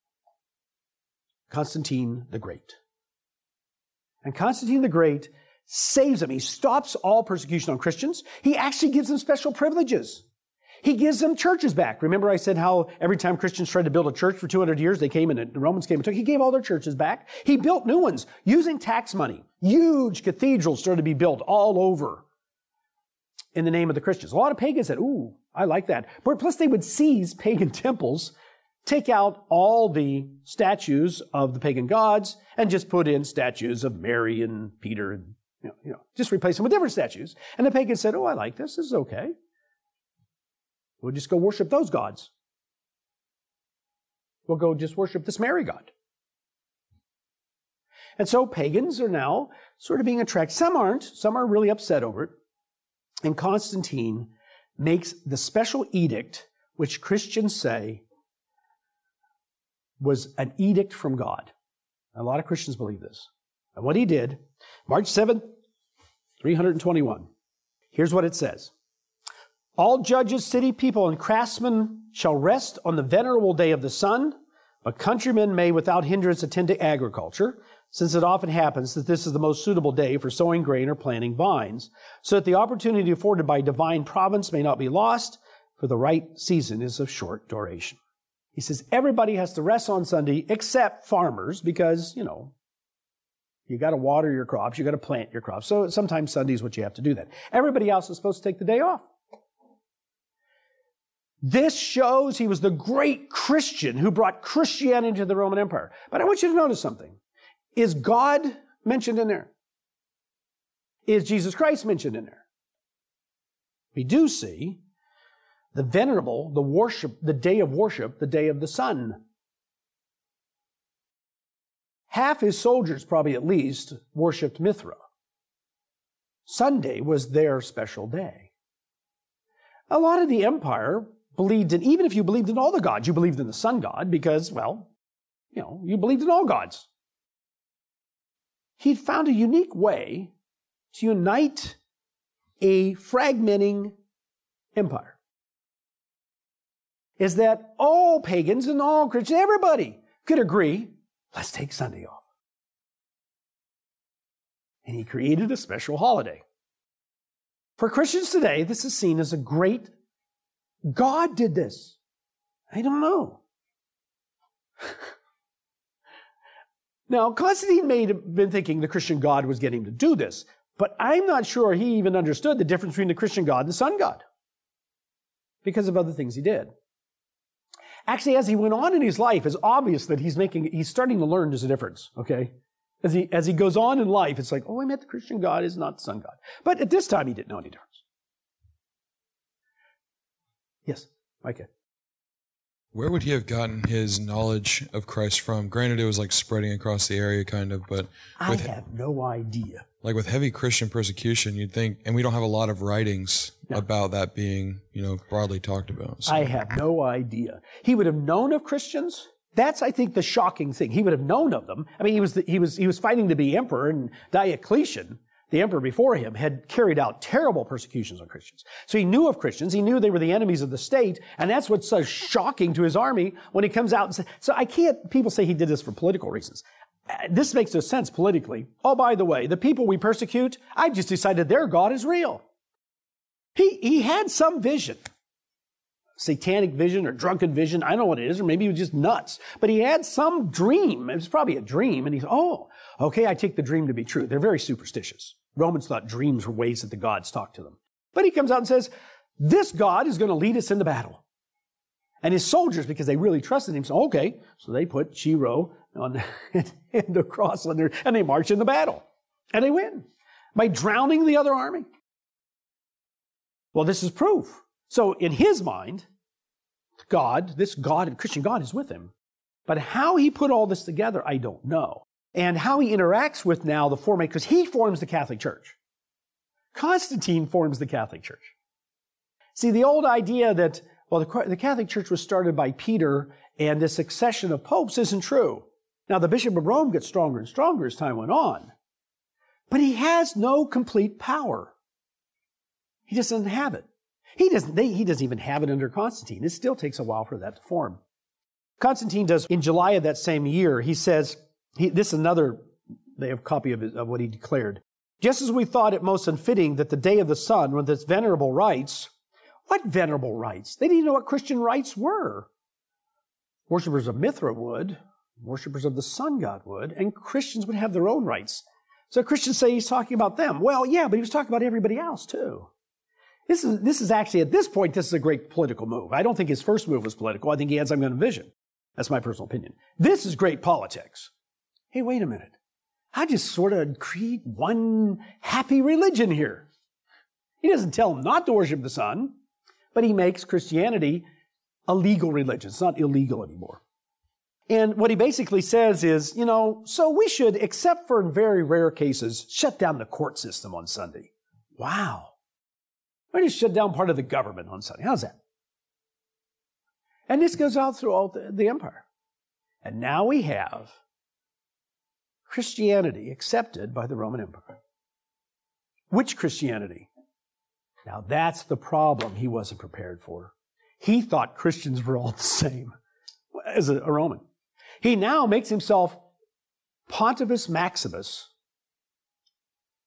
Constantine the Great. And Constantine the Great saves them. He stops all persecution on Christians. He actually gives them special privileges. He gives them churches back. Remember I said how every time Christians tried to build a church for 200 years, they came and the Romans came and took. He gave all their churches back. He built new ones using tax money. Huge cathedrals started to be built all over in the name of the Christians. A lot of pagans said, ooh, I like that. But plus they would seize pagan temples, take out all the statues of the pagan gods, and just put in statues of Mary and Peter, and just replace them with different statues. And the pagans said, oh, I like this. This is okay. We'll just go worship those gods. We'll go just worship this Mary god. And so pagans are now sort of being attracted. Some aren't. Some are really upset over it. And Constantine makes the special edict, which Christians say was an edict from God. A lot of Christians believe this. And what he did, March 7th, 321. Here's what it says. All judges, city people, and craftsmen shall rest on the venerable day of the sun, but countrymen may without hindrance attend to agriculture, since it often happens that this is the most suitable day for sowing grain or planting vines, so that the opportunity afforded by divine providence may not be lost, for the right season is of short duration. He says everybody has to rest on Sunday except farmers because, you got to water your crops, you got to plant your crops. So sometimes Sunday is what you have to do that. Everybody else is supposed to take the day off. This shows he was the great Christian who brought Christianity to the Roman Empire. But I want you to notice something. Is God mentioned in there? Is Jesus Christ mentioned in there? We do see the venerable, the worship, the day of worship, the day of the sun. Half his soldiers, probably at least, worshipped Mithra. Sunday was their special day. A lot of the empire believed in, even if you believed in all the gods, you believed in the sun god because, you believed in all gods. He'd found a unique way to unite a fragmenting empire. Is that all pagans and all Christians, everybody could agree, let's take Sunday off. And he created a special holiday. For Christians today, this is seen as a great, God did this. I don't know. Now, Constantine may have been thinking the Christian God was getting him to do this, but I'm not sure he even understood the difference between the Christian God and the sun god because of other things he did. Actually, as he went on in his life, it's obvious that he's starting to learn there's a difference, okay? As he goes on in life, it's like, I meant the Christian God is not the sun god. But at this time, he didn't know any difference. Yes, Micah. Where would he have gotten his knowledge of Christ from? Granted, it was like spreading across the area, kind of, but I have no idea. Like with heavy Christian persecution, you'd think, and we don't have a lot of writings about that being, broadly talked about. So. I have no idea. He would have known of Christians. That's, I think, the shocking thing. He would have known of them. I mean, he was fighting to be emperor, and Diocletian, the emperor before him, had carried out terrible persecutions on Christians. So he knew of Christians. He knew they were the enemies of the state, and that's what's so shocking to his army when he comes out and says, so people say he did this for political reasons. This makes no sense politically. Oh, by the way, the people we persecute, I've just decided their God is real. He had some vision. Satanic vision or drunken vision. I don't know what it is, or maybe he was just nuts. But he had some dream. It was probably a dream. And he said, okay, I take the dream to be true. They're very superstitious. Romans thought dreams were ways that the gods talk to them. But he comes out and says, this God is going to lead us into battle. And his soldiers, because they really trusted him, said, okay. So they put Chiro on the cross and they march in the battle. And they win by drowning the other army. Well, this is proof. So in his mind, this God, Christian God, is with him. But how he put all this together, I don't know. And how he interacts with now the formation, because he forms the Catholic Church. Constantine forms the Catholic Church. See, the old idea that, the Catholic Church was started by Peter and the succession of popes isn't true. Now, the Bishop of Rome gets stronger and stronger as time went on. But he has no complete power. He just doesn't have it. He doesn't even have it under Constantine. It still takes a while for that to form. Constantine does, in July of that same year, he says, this is another, they have a copy of what he declared. Just as we thought it most unfitting that the day of the sun, with its venerable rites, what venerable rites? They didn't even know what Christian rites were. Worshippers of Mithra would, worshippers of the sun god would, and Christians would have their own rites. So Christians say he's talking about them. Well, yeah, but he was talking about everybody else too. This is actually, at this point, this is a great political move. I don't think his first move was political. I think he had some kind of vision. That's my personal opinion. This is great politics. Hey, wait a minute. I just sort of create one happy religion here. He doesn't tell them not to worship the sun, but he makes Christianity a legal religion. It's not illegal anymore. And what he basically says is, so we should, except for in very rare cases, shut down the court system on Sunday. Wow. Why don't you shut down part of the government on Sunday? How's that? And this goes out through all the empire. And now we have Christianity accepted by the Roman Empire. Which Christianity? Now that's the problem he wasn't prepared for. He thought Christians were all the same as a Roman. He now makes himself Pontifex Maximus.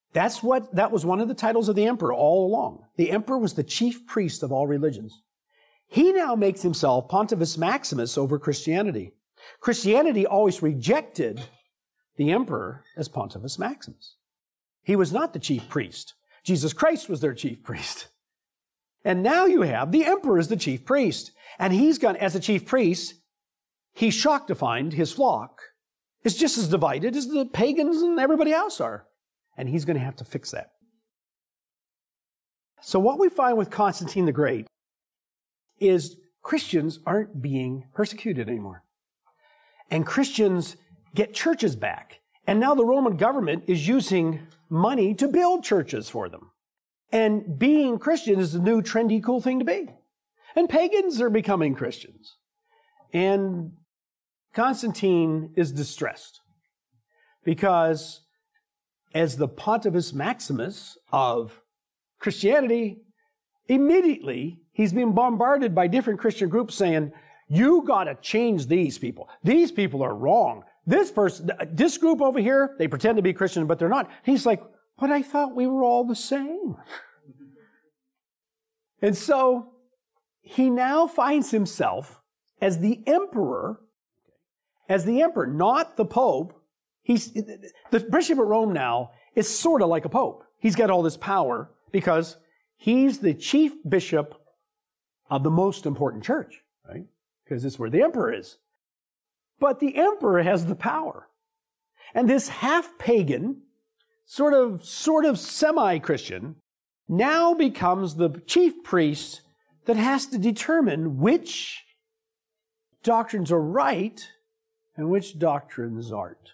That was one of the titles of the emperor all along. The emperor was the chief priest of all religions. he now makes himself Pontifex Maximus over Christianity. Christianity always rejected the emperor as Pontifex Maximus. He was not the chief priest. Jesus Christ was their chief priest. And now you have the emperor as the chief priest. And he's gone, as a chief priest, he's shocked to find his flock is just as divided as the pagans and everybody else are. And he's going to have to fix that. So what we find with Constantine the Great is Christians aren't being persecuted anymore. And Christians get churches back. And now the Roman government is using money to build churches for them. And being Christian is the new trendy, cool thing to be. And pagans are becoming Christians. And Constantine is distressed because as the Pontifex Maximus of Christianity, immediately he's being bombarded by different Christian groups saying, you got to change these people. These people are wrong. This group over here, they pretend to be Christian, but they're not. He's like, but I thought we were all the same. And so he now finds himself as the emperor, not the pope. The Bishop of Rome now is sort of like a pope. He's got all this power because he's the chief bishop of the most important church, right? Because it's where the emperor is. But the emperor has the power. And this half-pagan, sort of semi-Christian, now becomes the chief priest that has to determine which doctrines are right and which doctrines aren't.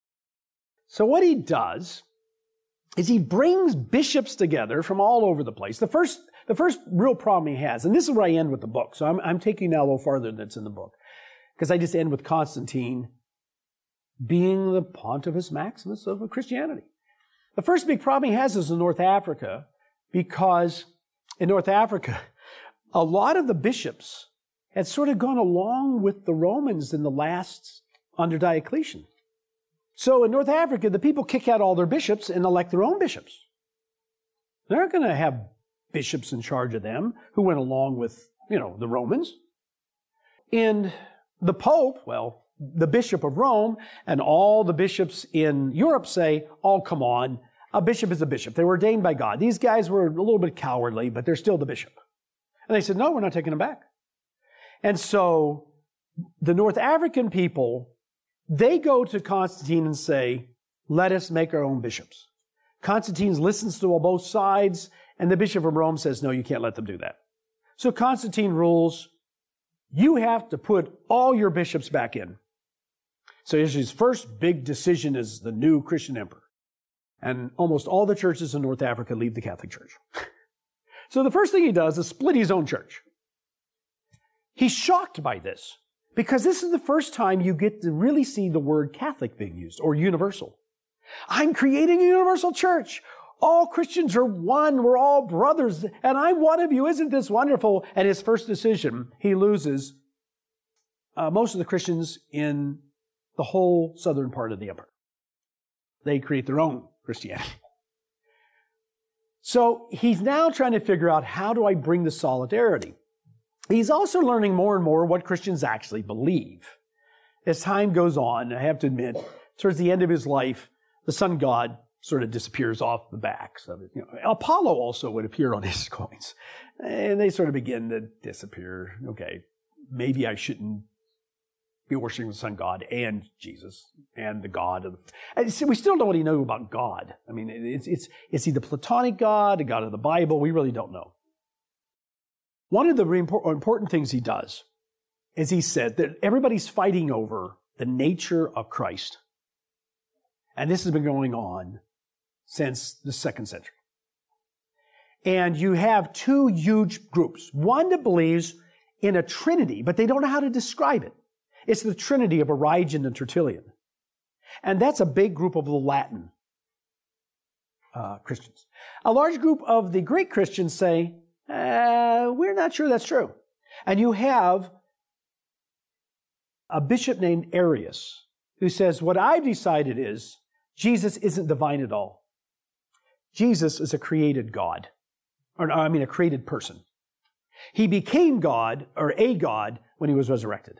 So what he does is he brings bishops together from all over the place. The first real problem he has, and this is where I end with the book, so I'm taking now a little farther than it's in the book, because I just end with Constantine being the Pontifex Maximus of Christianity. The first big problem he has is in North Africa, because in North Africa, a lot of the bishops had sort of gone along with the Romans in the last, under Diocletian. So in North Africa, the people kick out all their bishops and elect their own bishops. They're not going to have bishops in charge of them who went along with, the Romans. And the Pope, the Bishop of Rome and all the bishops in Europe say, oh, come on, a bishop is a bishop. They were ordained by God. These guys were a little bit cowardly, but they're still the bishop. And they said, no, we're not taking them back. And so the North African people, they go to Constantine and say, let us make our own bishops. Constantine listens to both sides, and the Bishop of Rome says, no, you can't let them do that. So Constantine rules, you have to put all your bishops back in. So his first big decision as the new Christian emperor. And almost all the churches in North Africa leave the Catholic Church. So the first thing he does is split his own church. He's shocked by this, because this is the first time you get to really see the word Catholic being used, or universal. I'm creating a universal church. All Christians are one. We're all brothers. And I'm one of you. Isn't this wonderful? And his first decision, he loses most of the Christians in the whole southern part of the empire. They create their own Christianity. So he's now trying to figure out, how do I bring the solidarity? He's also learning more and more what Christians actually believe. As time goes on, I have to admit, towards the end of his life, the sun god sort of disappears off the backs of it. Apollo also would appear on his coins. And they sort of begin to disappear. Okay, maybe I shouldn't be worshiping the sun god and Jesus and the God of we still don't really know about God. I mean, is he the Platonic God, the God of the Bible? We really don't know. One of the important things he does is he said that everybody's fighting over the nature of Christ. And this has been going on since the 2nd century. And you have two huge groups. One that believes in a Trinity, but they don't know how to describe it. It's the Trinity of Origen and Tertullian. And that's a big group of the Latin Christians. A large group of the Greek Christians say, we're not sure that's true. And you have a bishop named Arius who says, what I've decided is Jesus isn't divine at all. Jesus is a created God, a created person. He became God, or a God, when he was resurrected.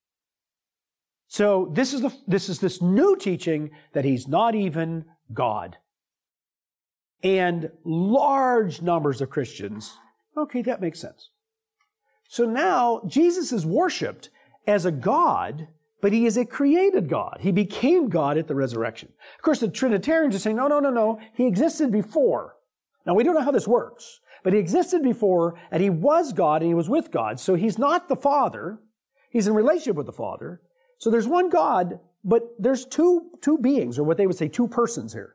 So this is this new teaching that he's not even God. And large numbers of Christians, okay, that makes sense. So now Jesus is worshipped as a God, but he is a created God. He became God at the resurrection. Of course, the Trinitarians are saying, no. He existed before. Now, we don't know how this works, but he existed before, and he was God, and he was with God. So he's not the Father. He's in relationship with the Father. So there's one God, but there's two beings, or what they would say, two persons here.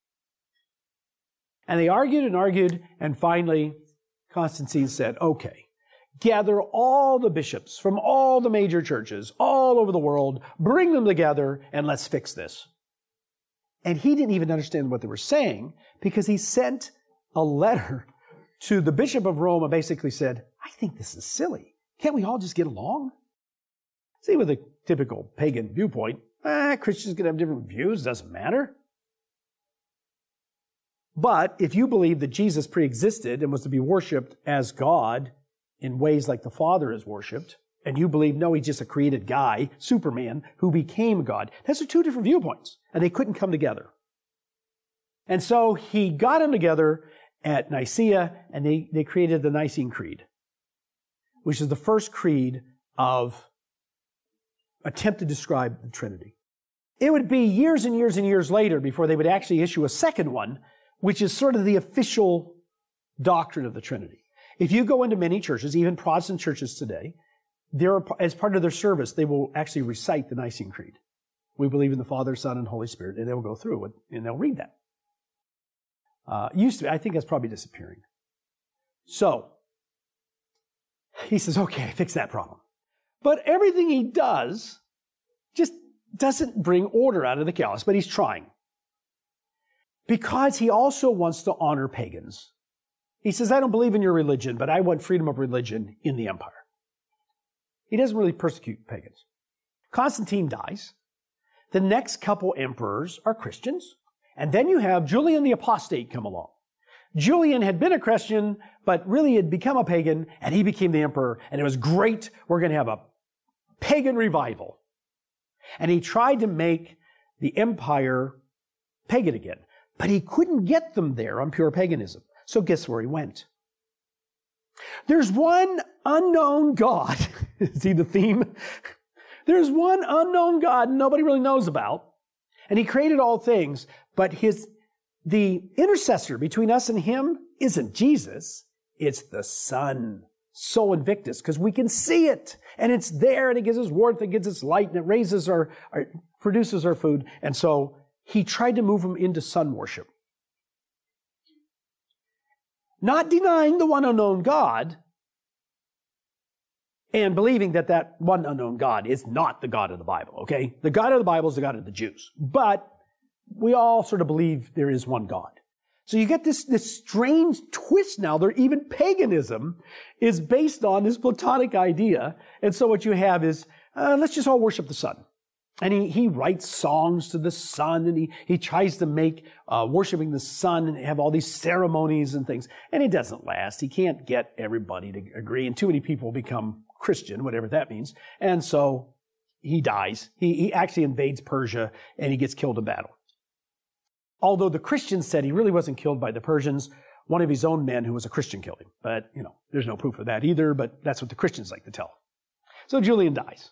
And they argued, and finally, Constantine said, okay, gather all the bishops from all the major churches all over the world, bring them together, and let's fix this. And he didn't even understand what they were saying, because he sent a letter to the Bishop of Rome and basically said, I think this is silly. Can't we all just get along? See, with a typical pagan viewpoint, Christians can have different views, doesn't matter. But if you believe that Jesus preexisted and was to be worshipped as God in ways like the Father is worshipped, and you believe, no, he's just a created guy, Superman, who became God, those are two different viewpoints, and they couldn't come together. And so he got them together at Nicaea, and they created the Nicene Creed, which is the first creed of attempt to describe the Trinity. It would be years and years and years later before they would actually issue a second one, which is sort of the official doctrine of the Trinity. If you go into many churches, even Protestant churches today, as part of their service, they will actually recite the Nicene Creed. We believe in the Father, Son, and Holy Spirit, and they'll go through it, and they'll read that. Used to be, I think that's probably disappearing. So, he says, okay, fix that problem. But everything he does just doesn't bring order out of the chaos, but he's trying. Because he also wants to honor pagans. He says, I don't believe in your religion, but I want freedom of religion in the empire. He doesn't really persecute pagans. Constantine dies. The next couple emperors are Christians. And then you have Julian the Apostate come along. Julian had been a Christian, but really had become a pagan, and he became the emperor, and it was great. We're going to have a pagan revival. And he tried to make the empire pagan again, but he couldn't get them there on pure paganism. So guess where he went? There's one unknown God. See the theme? There's one unknown God nobody really knows about, and he created all things, but the intercessor between us and him isn't Jesus, it's the Son. Sol Invictus, because we can see it, and it's there, and it gives us warmth, it gives us light, and it raises produces our food. And so he tried to move him into sun worship. Not denying the one unknown God, and believing that that one unknown God is not the God of the Bible, okay? The God of the Bible is the God of the Jews. But we all sort of believe there is one God. So you get this strange twist now. Even paganism is based on this Platonic idea. And so what you have is, let's just all worship the sun. And he writes songs to the sun, and he tries to make worshiping the sun and have all these ceremonies and things. And it doesn't last. He can't get everybody to agree, and too many people become Christian, whatever that means. And so he dies. He actually invades Persia, and he gets killed in battle. Although the Christians said he really wasn't killed by the Persians, one of his own men who was a Christian killed him. But, there's no proof of that either, but that's what the Christians like to tell. So Julian dies.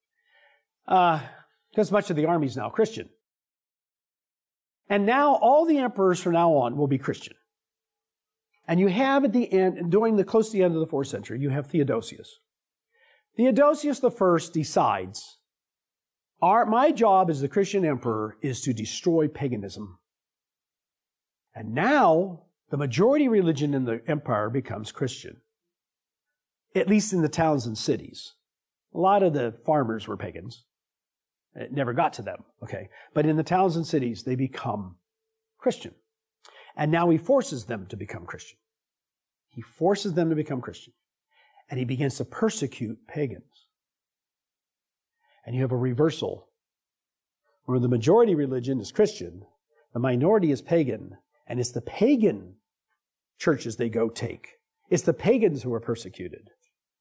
Because much of the army is now Christian. And now all the emperors from now on will be Christian. And you have at the end, close to the end of the 4th century, you have Theodosius. Theodosius I decides, my job as the Christian emperor is to destroy paganism. And now, the majority religion in the empire becomes Christian. At least in the towns and cities. A lot of the farmers were pagans. It never got to them, okay? But in the towns and cities, they become Christian. And now he forces them to become Christian. He forces them to become Christian. And he begins to persecute pagans. And you have a reversal where the majority religion is Christian, the minority is pagan, and it's the pagan churches they go take. It's the pagans who are persecuted.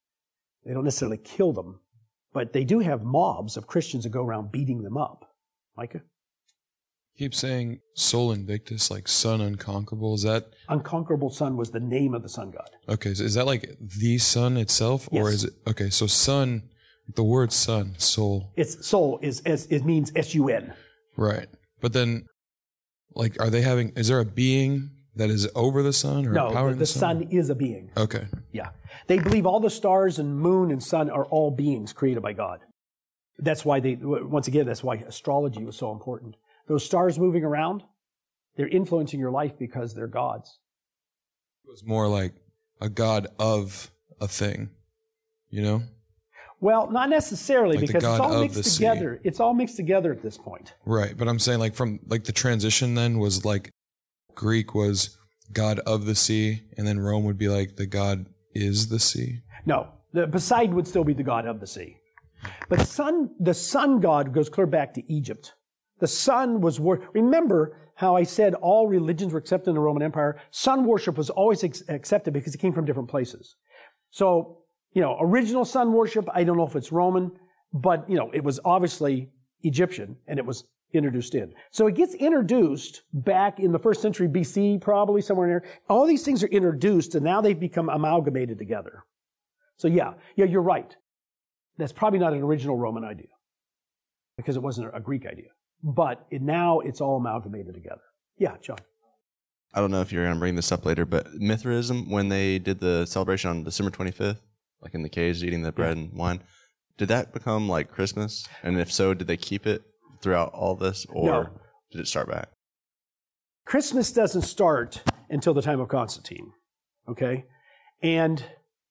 They don't necessarily kill them, but they do have mobs of Christians that go around beating them up. Micah? Keep saying Sol Invictus, like sun unconquerable. Is that Unconquerable Sun was the name of the sun god. okay? So is that like the sun itself, or Yes. is it okay? So sun, the word sun, Sol, Its soul it means S-U-N. right? But then, like, are they having? Is there a being that is over the sun or No, empowering the sun is a being. Okay, Yeah. They believe all the stars and moon and sun are all beings created by God. That's why that's why astrology was so important. Those stars moving around, they're influencing your life because they're gods. it was more like a god of a thing, you know? Well, not necessarily, Like the because it's god all of mixed the sea. together. It's all mixed together at this point. Right, but I'm saying like from like the transition then was like Greek was god of the sea, and then Rome would be like the god is the sea. No, the Poseidon would still be the god of the sea. But the sun god goes clear back to Egypt. The sun was remember how I said all religions were accepted in the Roman Empire? Sun worship was always accepted because it came from different places. So, original sun worship, I don't know if it's Roman, but, it was obviously Egyptian, and it was introduced in. So it gets introduced back in the 1st century BC, probably somewhere in there. All these things are introduced, and now they've become amalgamated together. So yeah, you're right. That's probably not an original Roman idea, because it wasn't a Greek idea. But now it's all amalgamated together. Yeah, John. I don't know if you're going to bring this up later, but Mithraism, when they did the celebration on December 25th, like in the caves eating the bread and wine, did that become like Christmas? And if so, did they keep it throughout all this, or did it start back? Christmas doesn't start until the time of Constantine, okay? And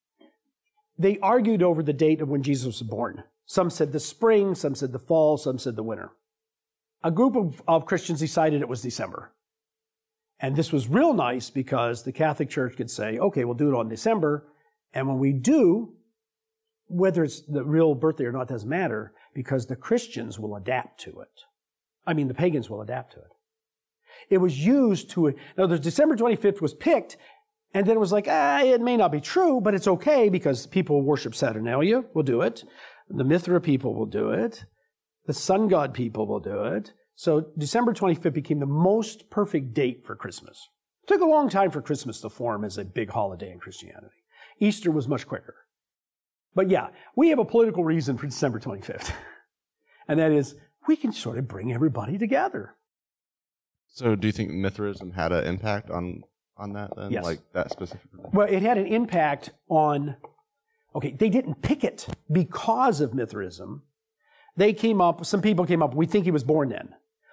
they argued over the date of when Jesus was born. Some said the spring, some said the fall, some said the winter. A group of Christians decided it was December. And this was real nice because the Catholic Church could say, okay, we'll do it on December. And when we do, whether it's the real birthday or not doesn't matter, because the Christians will adapt to it. The pagans will adapt to it. It was used to, now the December 25th was picked, and then it was like, it may not be true, but it's okay because people worship Saturnalia will do it. The Mithra people will do it. The sun god people will do it. So December 25th became the most perfect date for Christmas. It took a long time for Christmas to form as a big holiday in Christianity. Easter was much quicker. But yeah, we have a political reason for December 25th. And that is, we can sort of bring everybody together. So do you think Mithraism had an impact on that then? Yes. Like that specifically? Well, it had an impact on, they didn't pick it because of Mithraism. Some people came up, we think he was born then.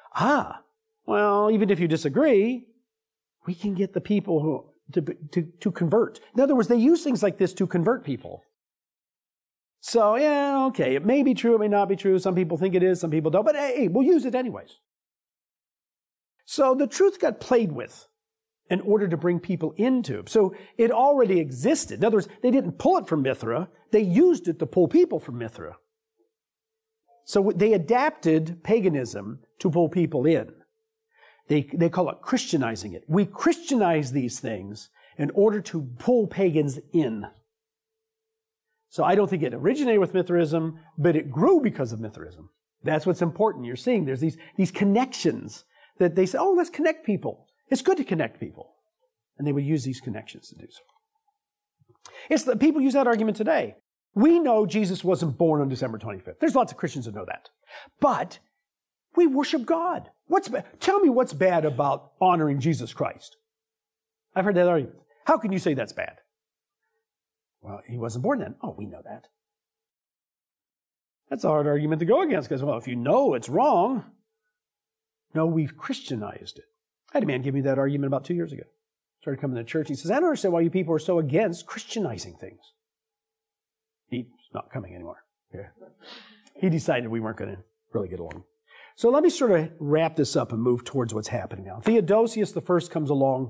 Well, even if you disagree, we can get the people to convert. In other words, they use things like this to convert people. So, it may be true, it may not be true. Some people think it is, some people don't. But hey, we'll use it anyways. So the truth got played with in order to bring people into. So it already existed. In other words, they didn't pull it from Mithra. They used it to pull people from Mithra. So they adapted paganism to pull people in. They call it Christianizing it. We Christianize these things in order to pull pagans in. So I don't think it originated with Mithraism, but it grew because of Mithraism. That's what's important. You're seeing there's these connections that they say, let's connect people. It's good to connect people. And they would use these connections to do so. People use that argument today. We know Jesus wasn't born on December 25th. There's lots of Christians that know that. But we worship God. Tell me what's bad about honoring Jesus Christ. I've heard that argument. How can you say that's bad? Well, he wasn't born then. Oh, we know that. That's a hard argument to go against because, if you know it's wrong. No, we've Christianized it. I had a man give me that argument about 2 years ago. Started coming to church. He says, I don't understand why you people are so against Christianizing things. He's not coming anymore. Yeah. He decided we weren't going to really get along. So let me sort of wrap this up and move towards what's happening now. Theodosius the first comes along,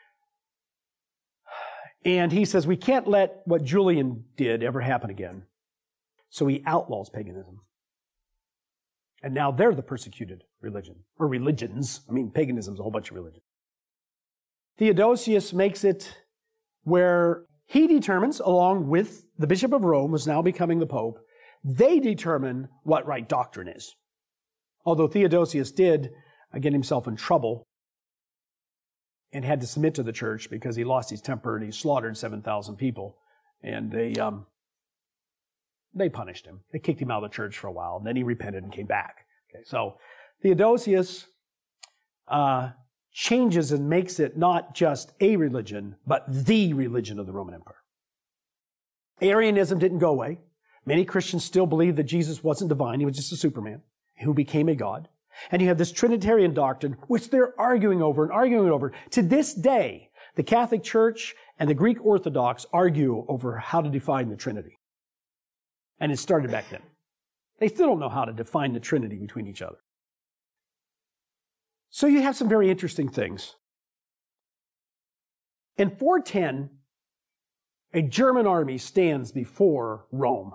and he says, we can't let what Julian did ever happen again. So he outlaws paganism. And now they're the persecuted religion, or religions. Paganism is a whole bunch of religions. Theodosius makes it where he determines, along with the Bishop of Rome, who's now becoming the Pope, they determine what right doctrine is. Although Theodosius did get himself in trouble and had to submit to the church because he lost his temper and he slaughtered 7,000 people. And they punished him. They kicked him out of the church for a while, and then he repented and came back. Okay, so Theodosius changes and makes it not just a religion, but the religion of the Roman Empire. Arianism didn't go away. Many Christians still believe that Jesus wasn't divine. He was just a Superman who became a God. And you have this Trinitarian doctrine, which they're arguing over and arguing over. To this day, the Catholic Church and the Greek Orthodox argue over how to define the Trinity. And it started back then. They still don't know how to define the Trinity between each other. So you have some very interesting things. In 410, a German army stands before Rome.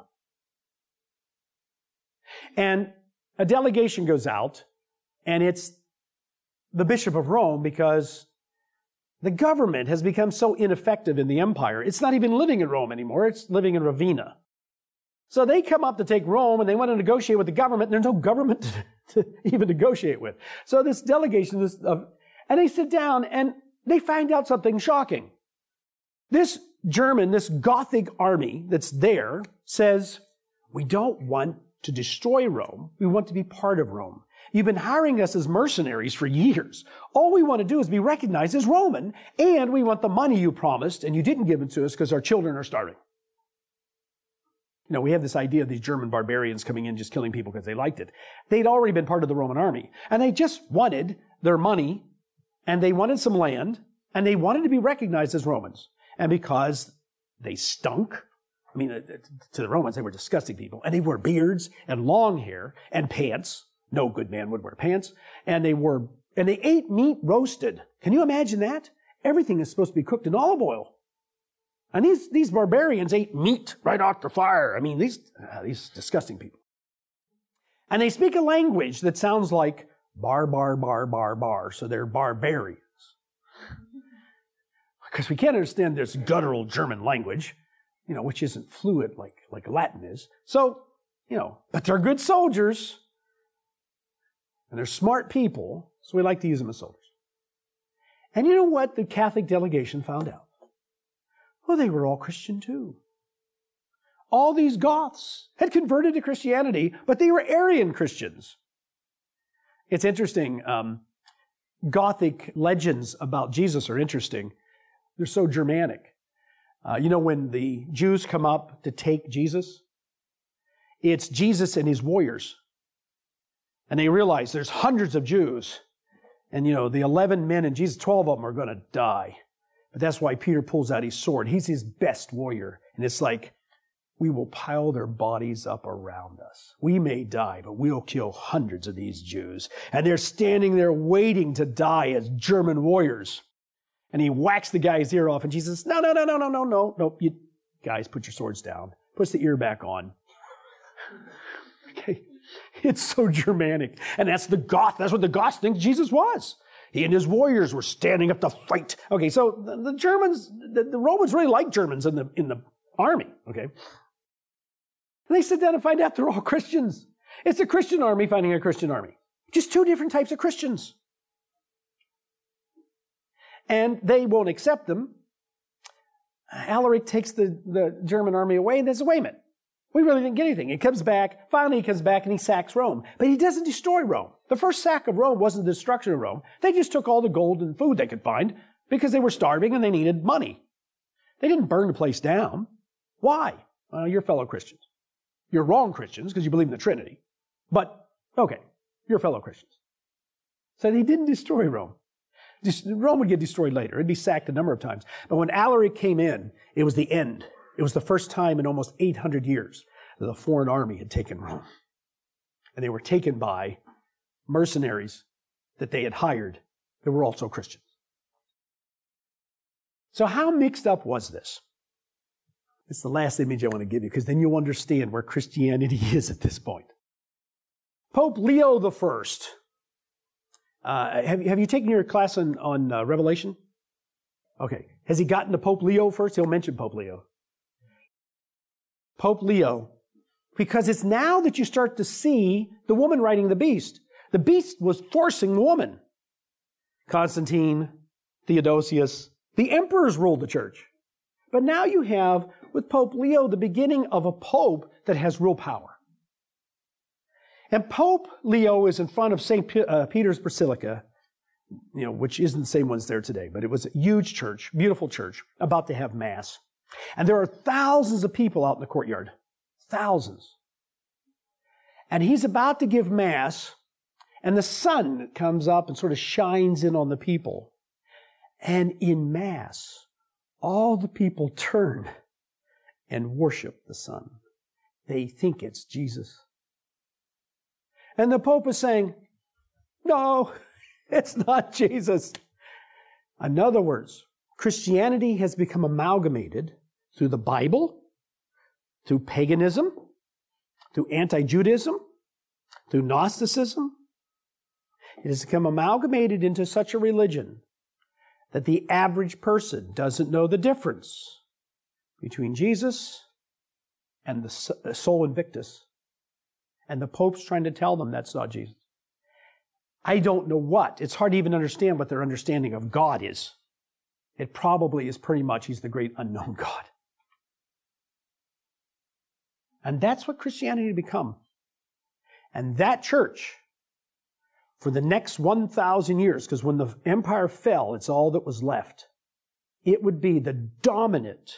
And a delegation goes out, and it's the Bishop of Rome, because the government has become so ineffective in the empire. It's not even living in Rome anymore. It's living in Ravenna. So they come up to take Rome, and they want to negotiate with the government, and there's no government to even negotiate with. So this delegation, and they sit down, and they find out something shocking. This Gothic army that's there says, we don't want to destroy Rome. We want to be part of Rome. You've been hiring us as mercenaries for years. All we want to do is be recognized as Roman, and we want the money you promised, and you didn't give it to us because our children are starving. You know, we have this idea of these German barbarians coming in just killing people because they liked it. They'd already been part of the Roman army, and they just wanted their money, and they wanted some land, and they wanted to be recognized as Romans. And because they stunk, I mean, to the Romans, they were disgusting people, and they wore beards and long hair and pants. No good man would wear pants. And they ate meat roasted. Can you imagine that? Everything is supposed to be cooked in olive oil. And these barbarians ate meat right off the fire. I mean, these disgusting people. And they speak a language that sounds like bar, bar, bar, bar, bar. So they're barbarians. Because we can't understand this guttural German language, you know, which isn't fluid like Latin is. So, you know, but they're good soldiers. And they're smart people, so we like to use them as soldiers. And you know what the Catholic delegation found out? Well, they were all Christian too. All these Goths had converted to Christianity, but they were Arian Christians. It's interesting. Gothic legends about Jesus are interesting. They're so Germanic. You know, when the Jews come up to take Jesus, it's Jesus and his warriors. And they realize there's hundreds of Jews. And, you know, the 11 men and Jesus, 12 of them are going to die. But that's why Peter pulls out his sword. He's his best warrior. And it's like, we will pile their bodies up around us. We may die, but we'll kill hundreds of these Jews. And they're standing there waiting to die as German warriors. And he whacks the guy's ear off. And Jesus says, no. You guys, put your swords down. Puts the ear back on. Okay. It's so Germanic. And that's what the Goths think Jesus was. He and his warriors were standing up to fight. Okay, so the Germans, the Romans really like Germans in the army, okay? And they sit down and find out they're all Christians. It's a Christian army fighting a Christian army. Just two different types of Christians. And they won't accept them. Alaric takes the German army away, and they say, wait a minute. We really didn't get anything. Finally he comes back and he sacks Rome. But he doesn't destroy Rome. The first sack of Rome wasn't the destruction of Rome. They just took all the gold and food they could find because they were starving and they needed money. They didn't burn the place down. Why? Well, you're fellow Christians. You're wrong Christians because you believe in the Trinity. But, okay, you're fellow Christians. So they didn't destroy Rome. Rome would get destroyed later. It'd be sacked a number of times. But when Alaric came in, it was the end. It was the first time in almost 800 years that a foreign army had taken Rome. And they were taken by mercenaries that they had hired that were also Christians. So how mixed up was this? It's the last image I want to give you, because then you'll understand where Christianity is at this point. Pope Leo I. Have you taken your class on Revelation? Okay. Has he gotten to Pope Leo first? He'll mention Pope Leo. Pope Leo. Because it's now that you start to see the woman riding the beast. The beast was forcing the woman. Constantine, Theodosius, the emperors ruled the church. But now you have, with Pope Leo, the beginning of a pope that has real power. And Pope Leo is in front of St. Peter's Basilica, which isn't the same ones there today, but it was a huge church, beautiful church, about to have Mass. And there are thousands of people out in the courtyard. Thousands. And he's about to give Mass, and the sun comes up and sort of shines in on the people. And in Mass, all the people turn and worship the sun. They think it's Jesus. And the Pope is saying, no, it's not Jesus. In other words, Christianity has become amalgamated through the Bible, through paganism, through anti-Judaism, through Gnosticism. It has become amalgamated into such a religion that the average person doesn't know the difference between Jesus and the Sol Invictus. And the Pope's trying to tell them that's not Jesus. I don't know what. It's hard to even understand what their understanding of God is. It probably is pretty much he's the great unknown God. And that's what Christianity had become. And that church, for the next 1,000 years, because when the empire fell, it's all that was left, it would be the dominant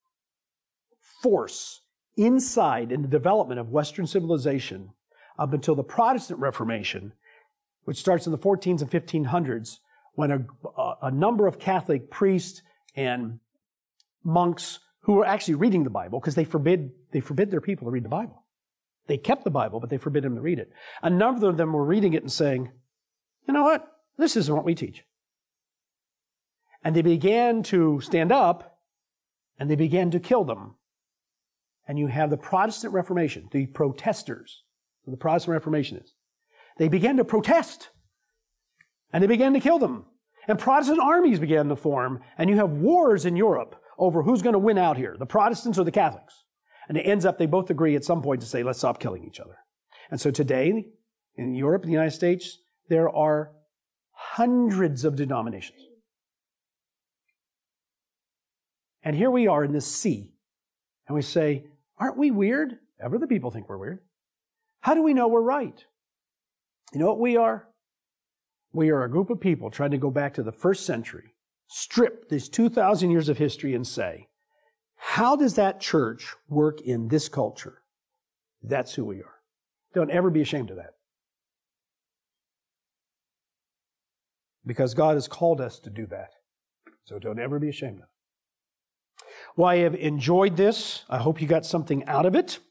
force inside in the development of Western civilization up until the Protestant Reformation, which starts in the 1400s and 1500s, when a number of Catholic priests and monks who were actually reading the Bible, because they forbid their people to read the Bible. They kept the Bible, but they forbid them to read it. A number of them were reading it and saying, you know what? This isn't what we teach. And they began to stand up, and they began to kill them. And you have the Protestant Reformation, the protesters, what the Protestant Reformation is. They began to protest, and they began to kill them. And Protestant armies began to form, and you have wars in Europe over who's going to win out here, the Protestants or the Catholics. And it ends up, they both agree at some point to say, let's stop killing each other. And so today, in Europe and the United States, there are hundreds of denominations. And here we are in this sea, and we say, aren't we weird? Ever the people think we're weird. How do we know we're right? You know what we are? We are a group of people trying to go back to the first century, strip these 2,000 years of history and say, how does that church work in this culture? That's who we are. Don't ever be ashamed of that. Because God has called us to do that. So don't ever be ashamed of it. Well, I have enjoyed this. I hope you got something out of it.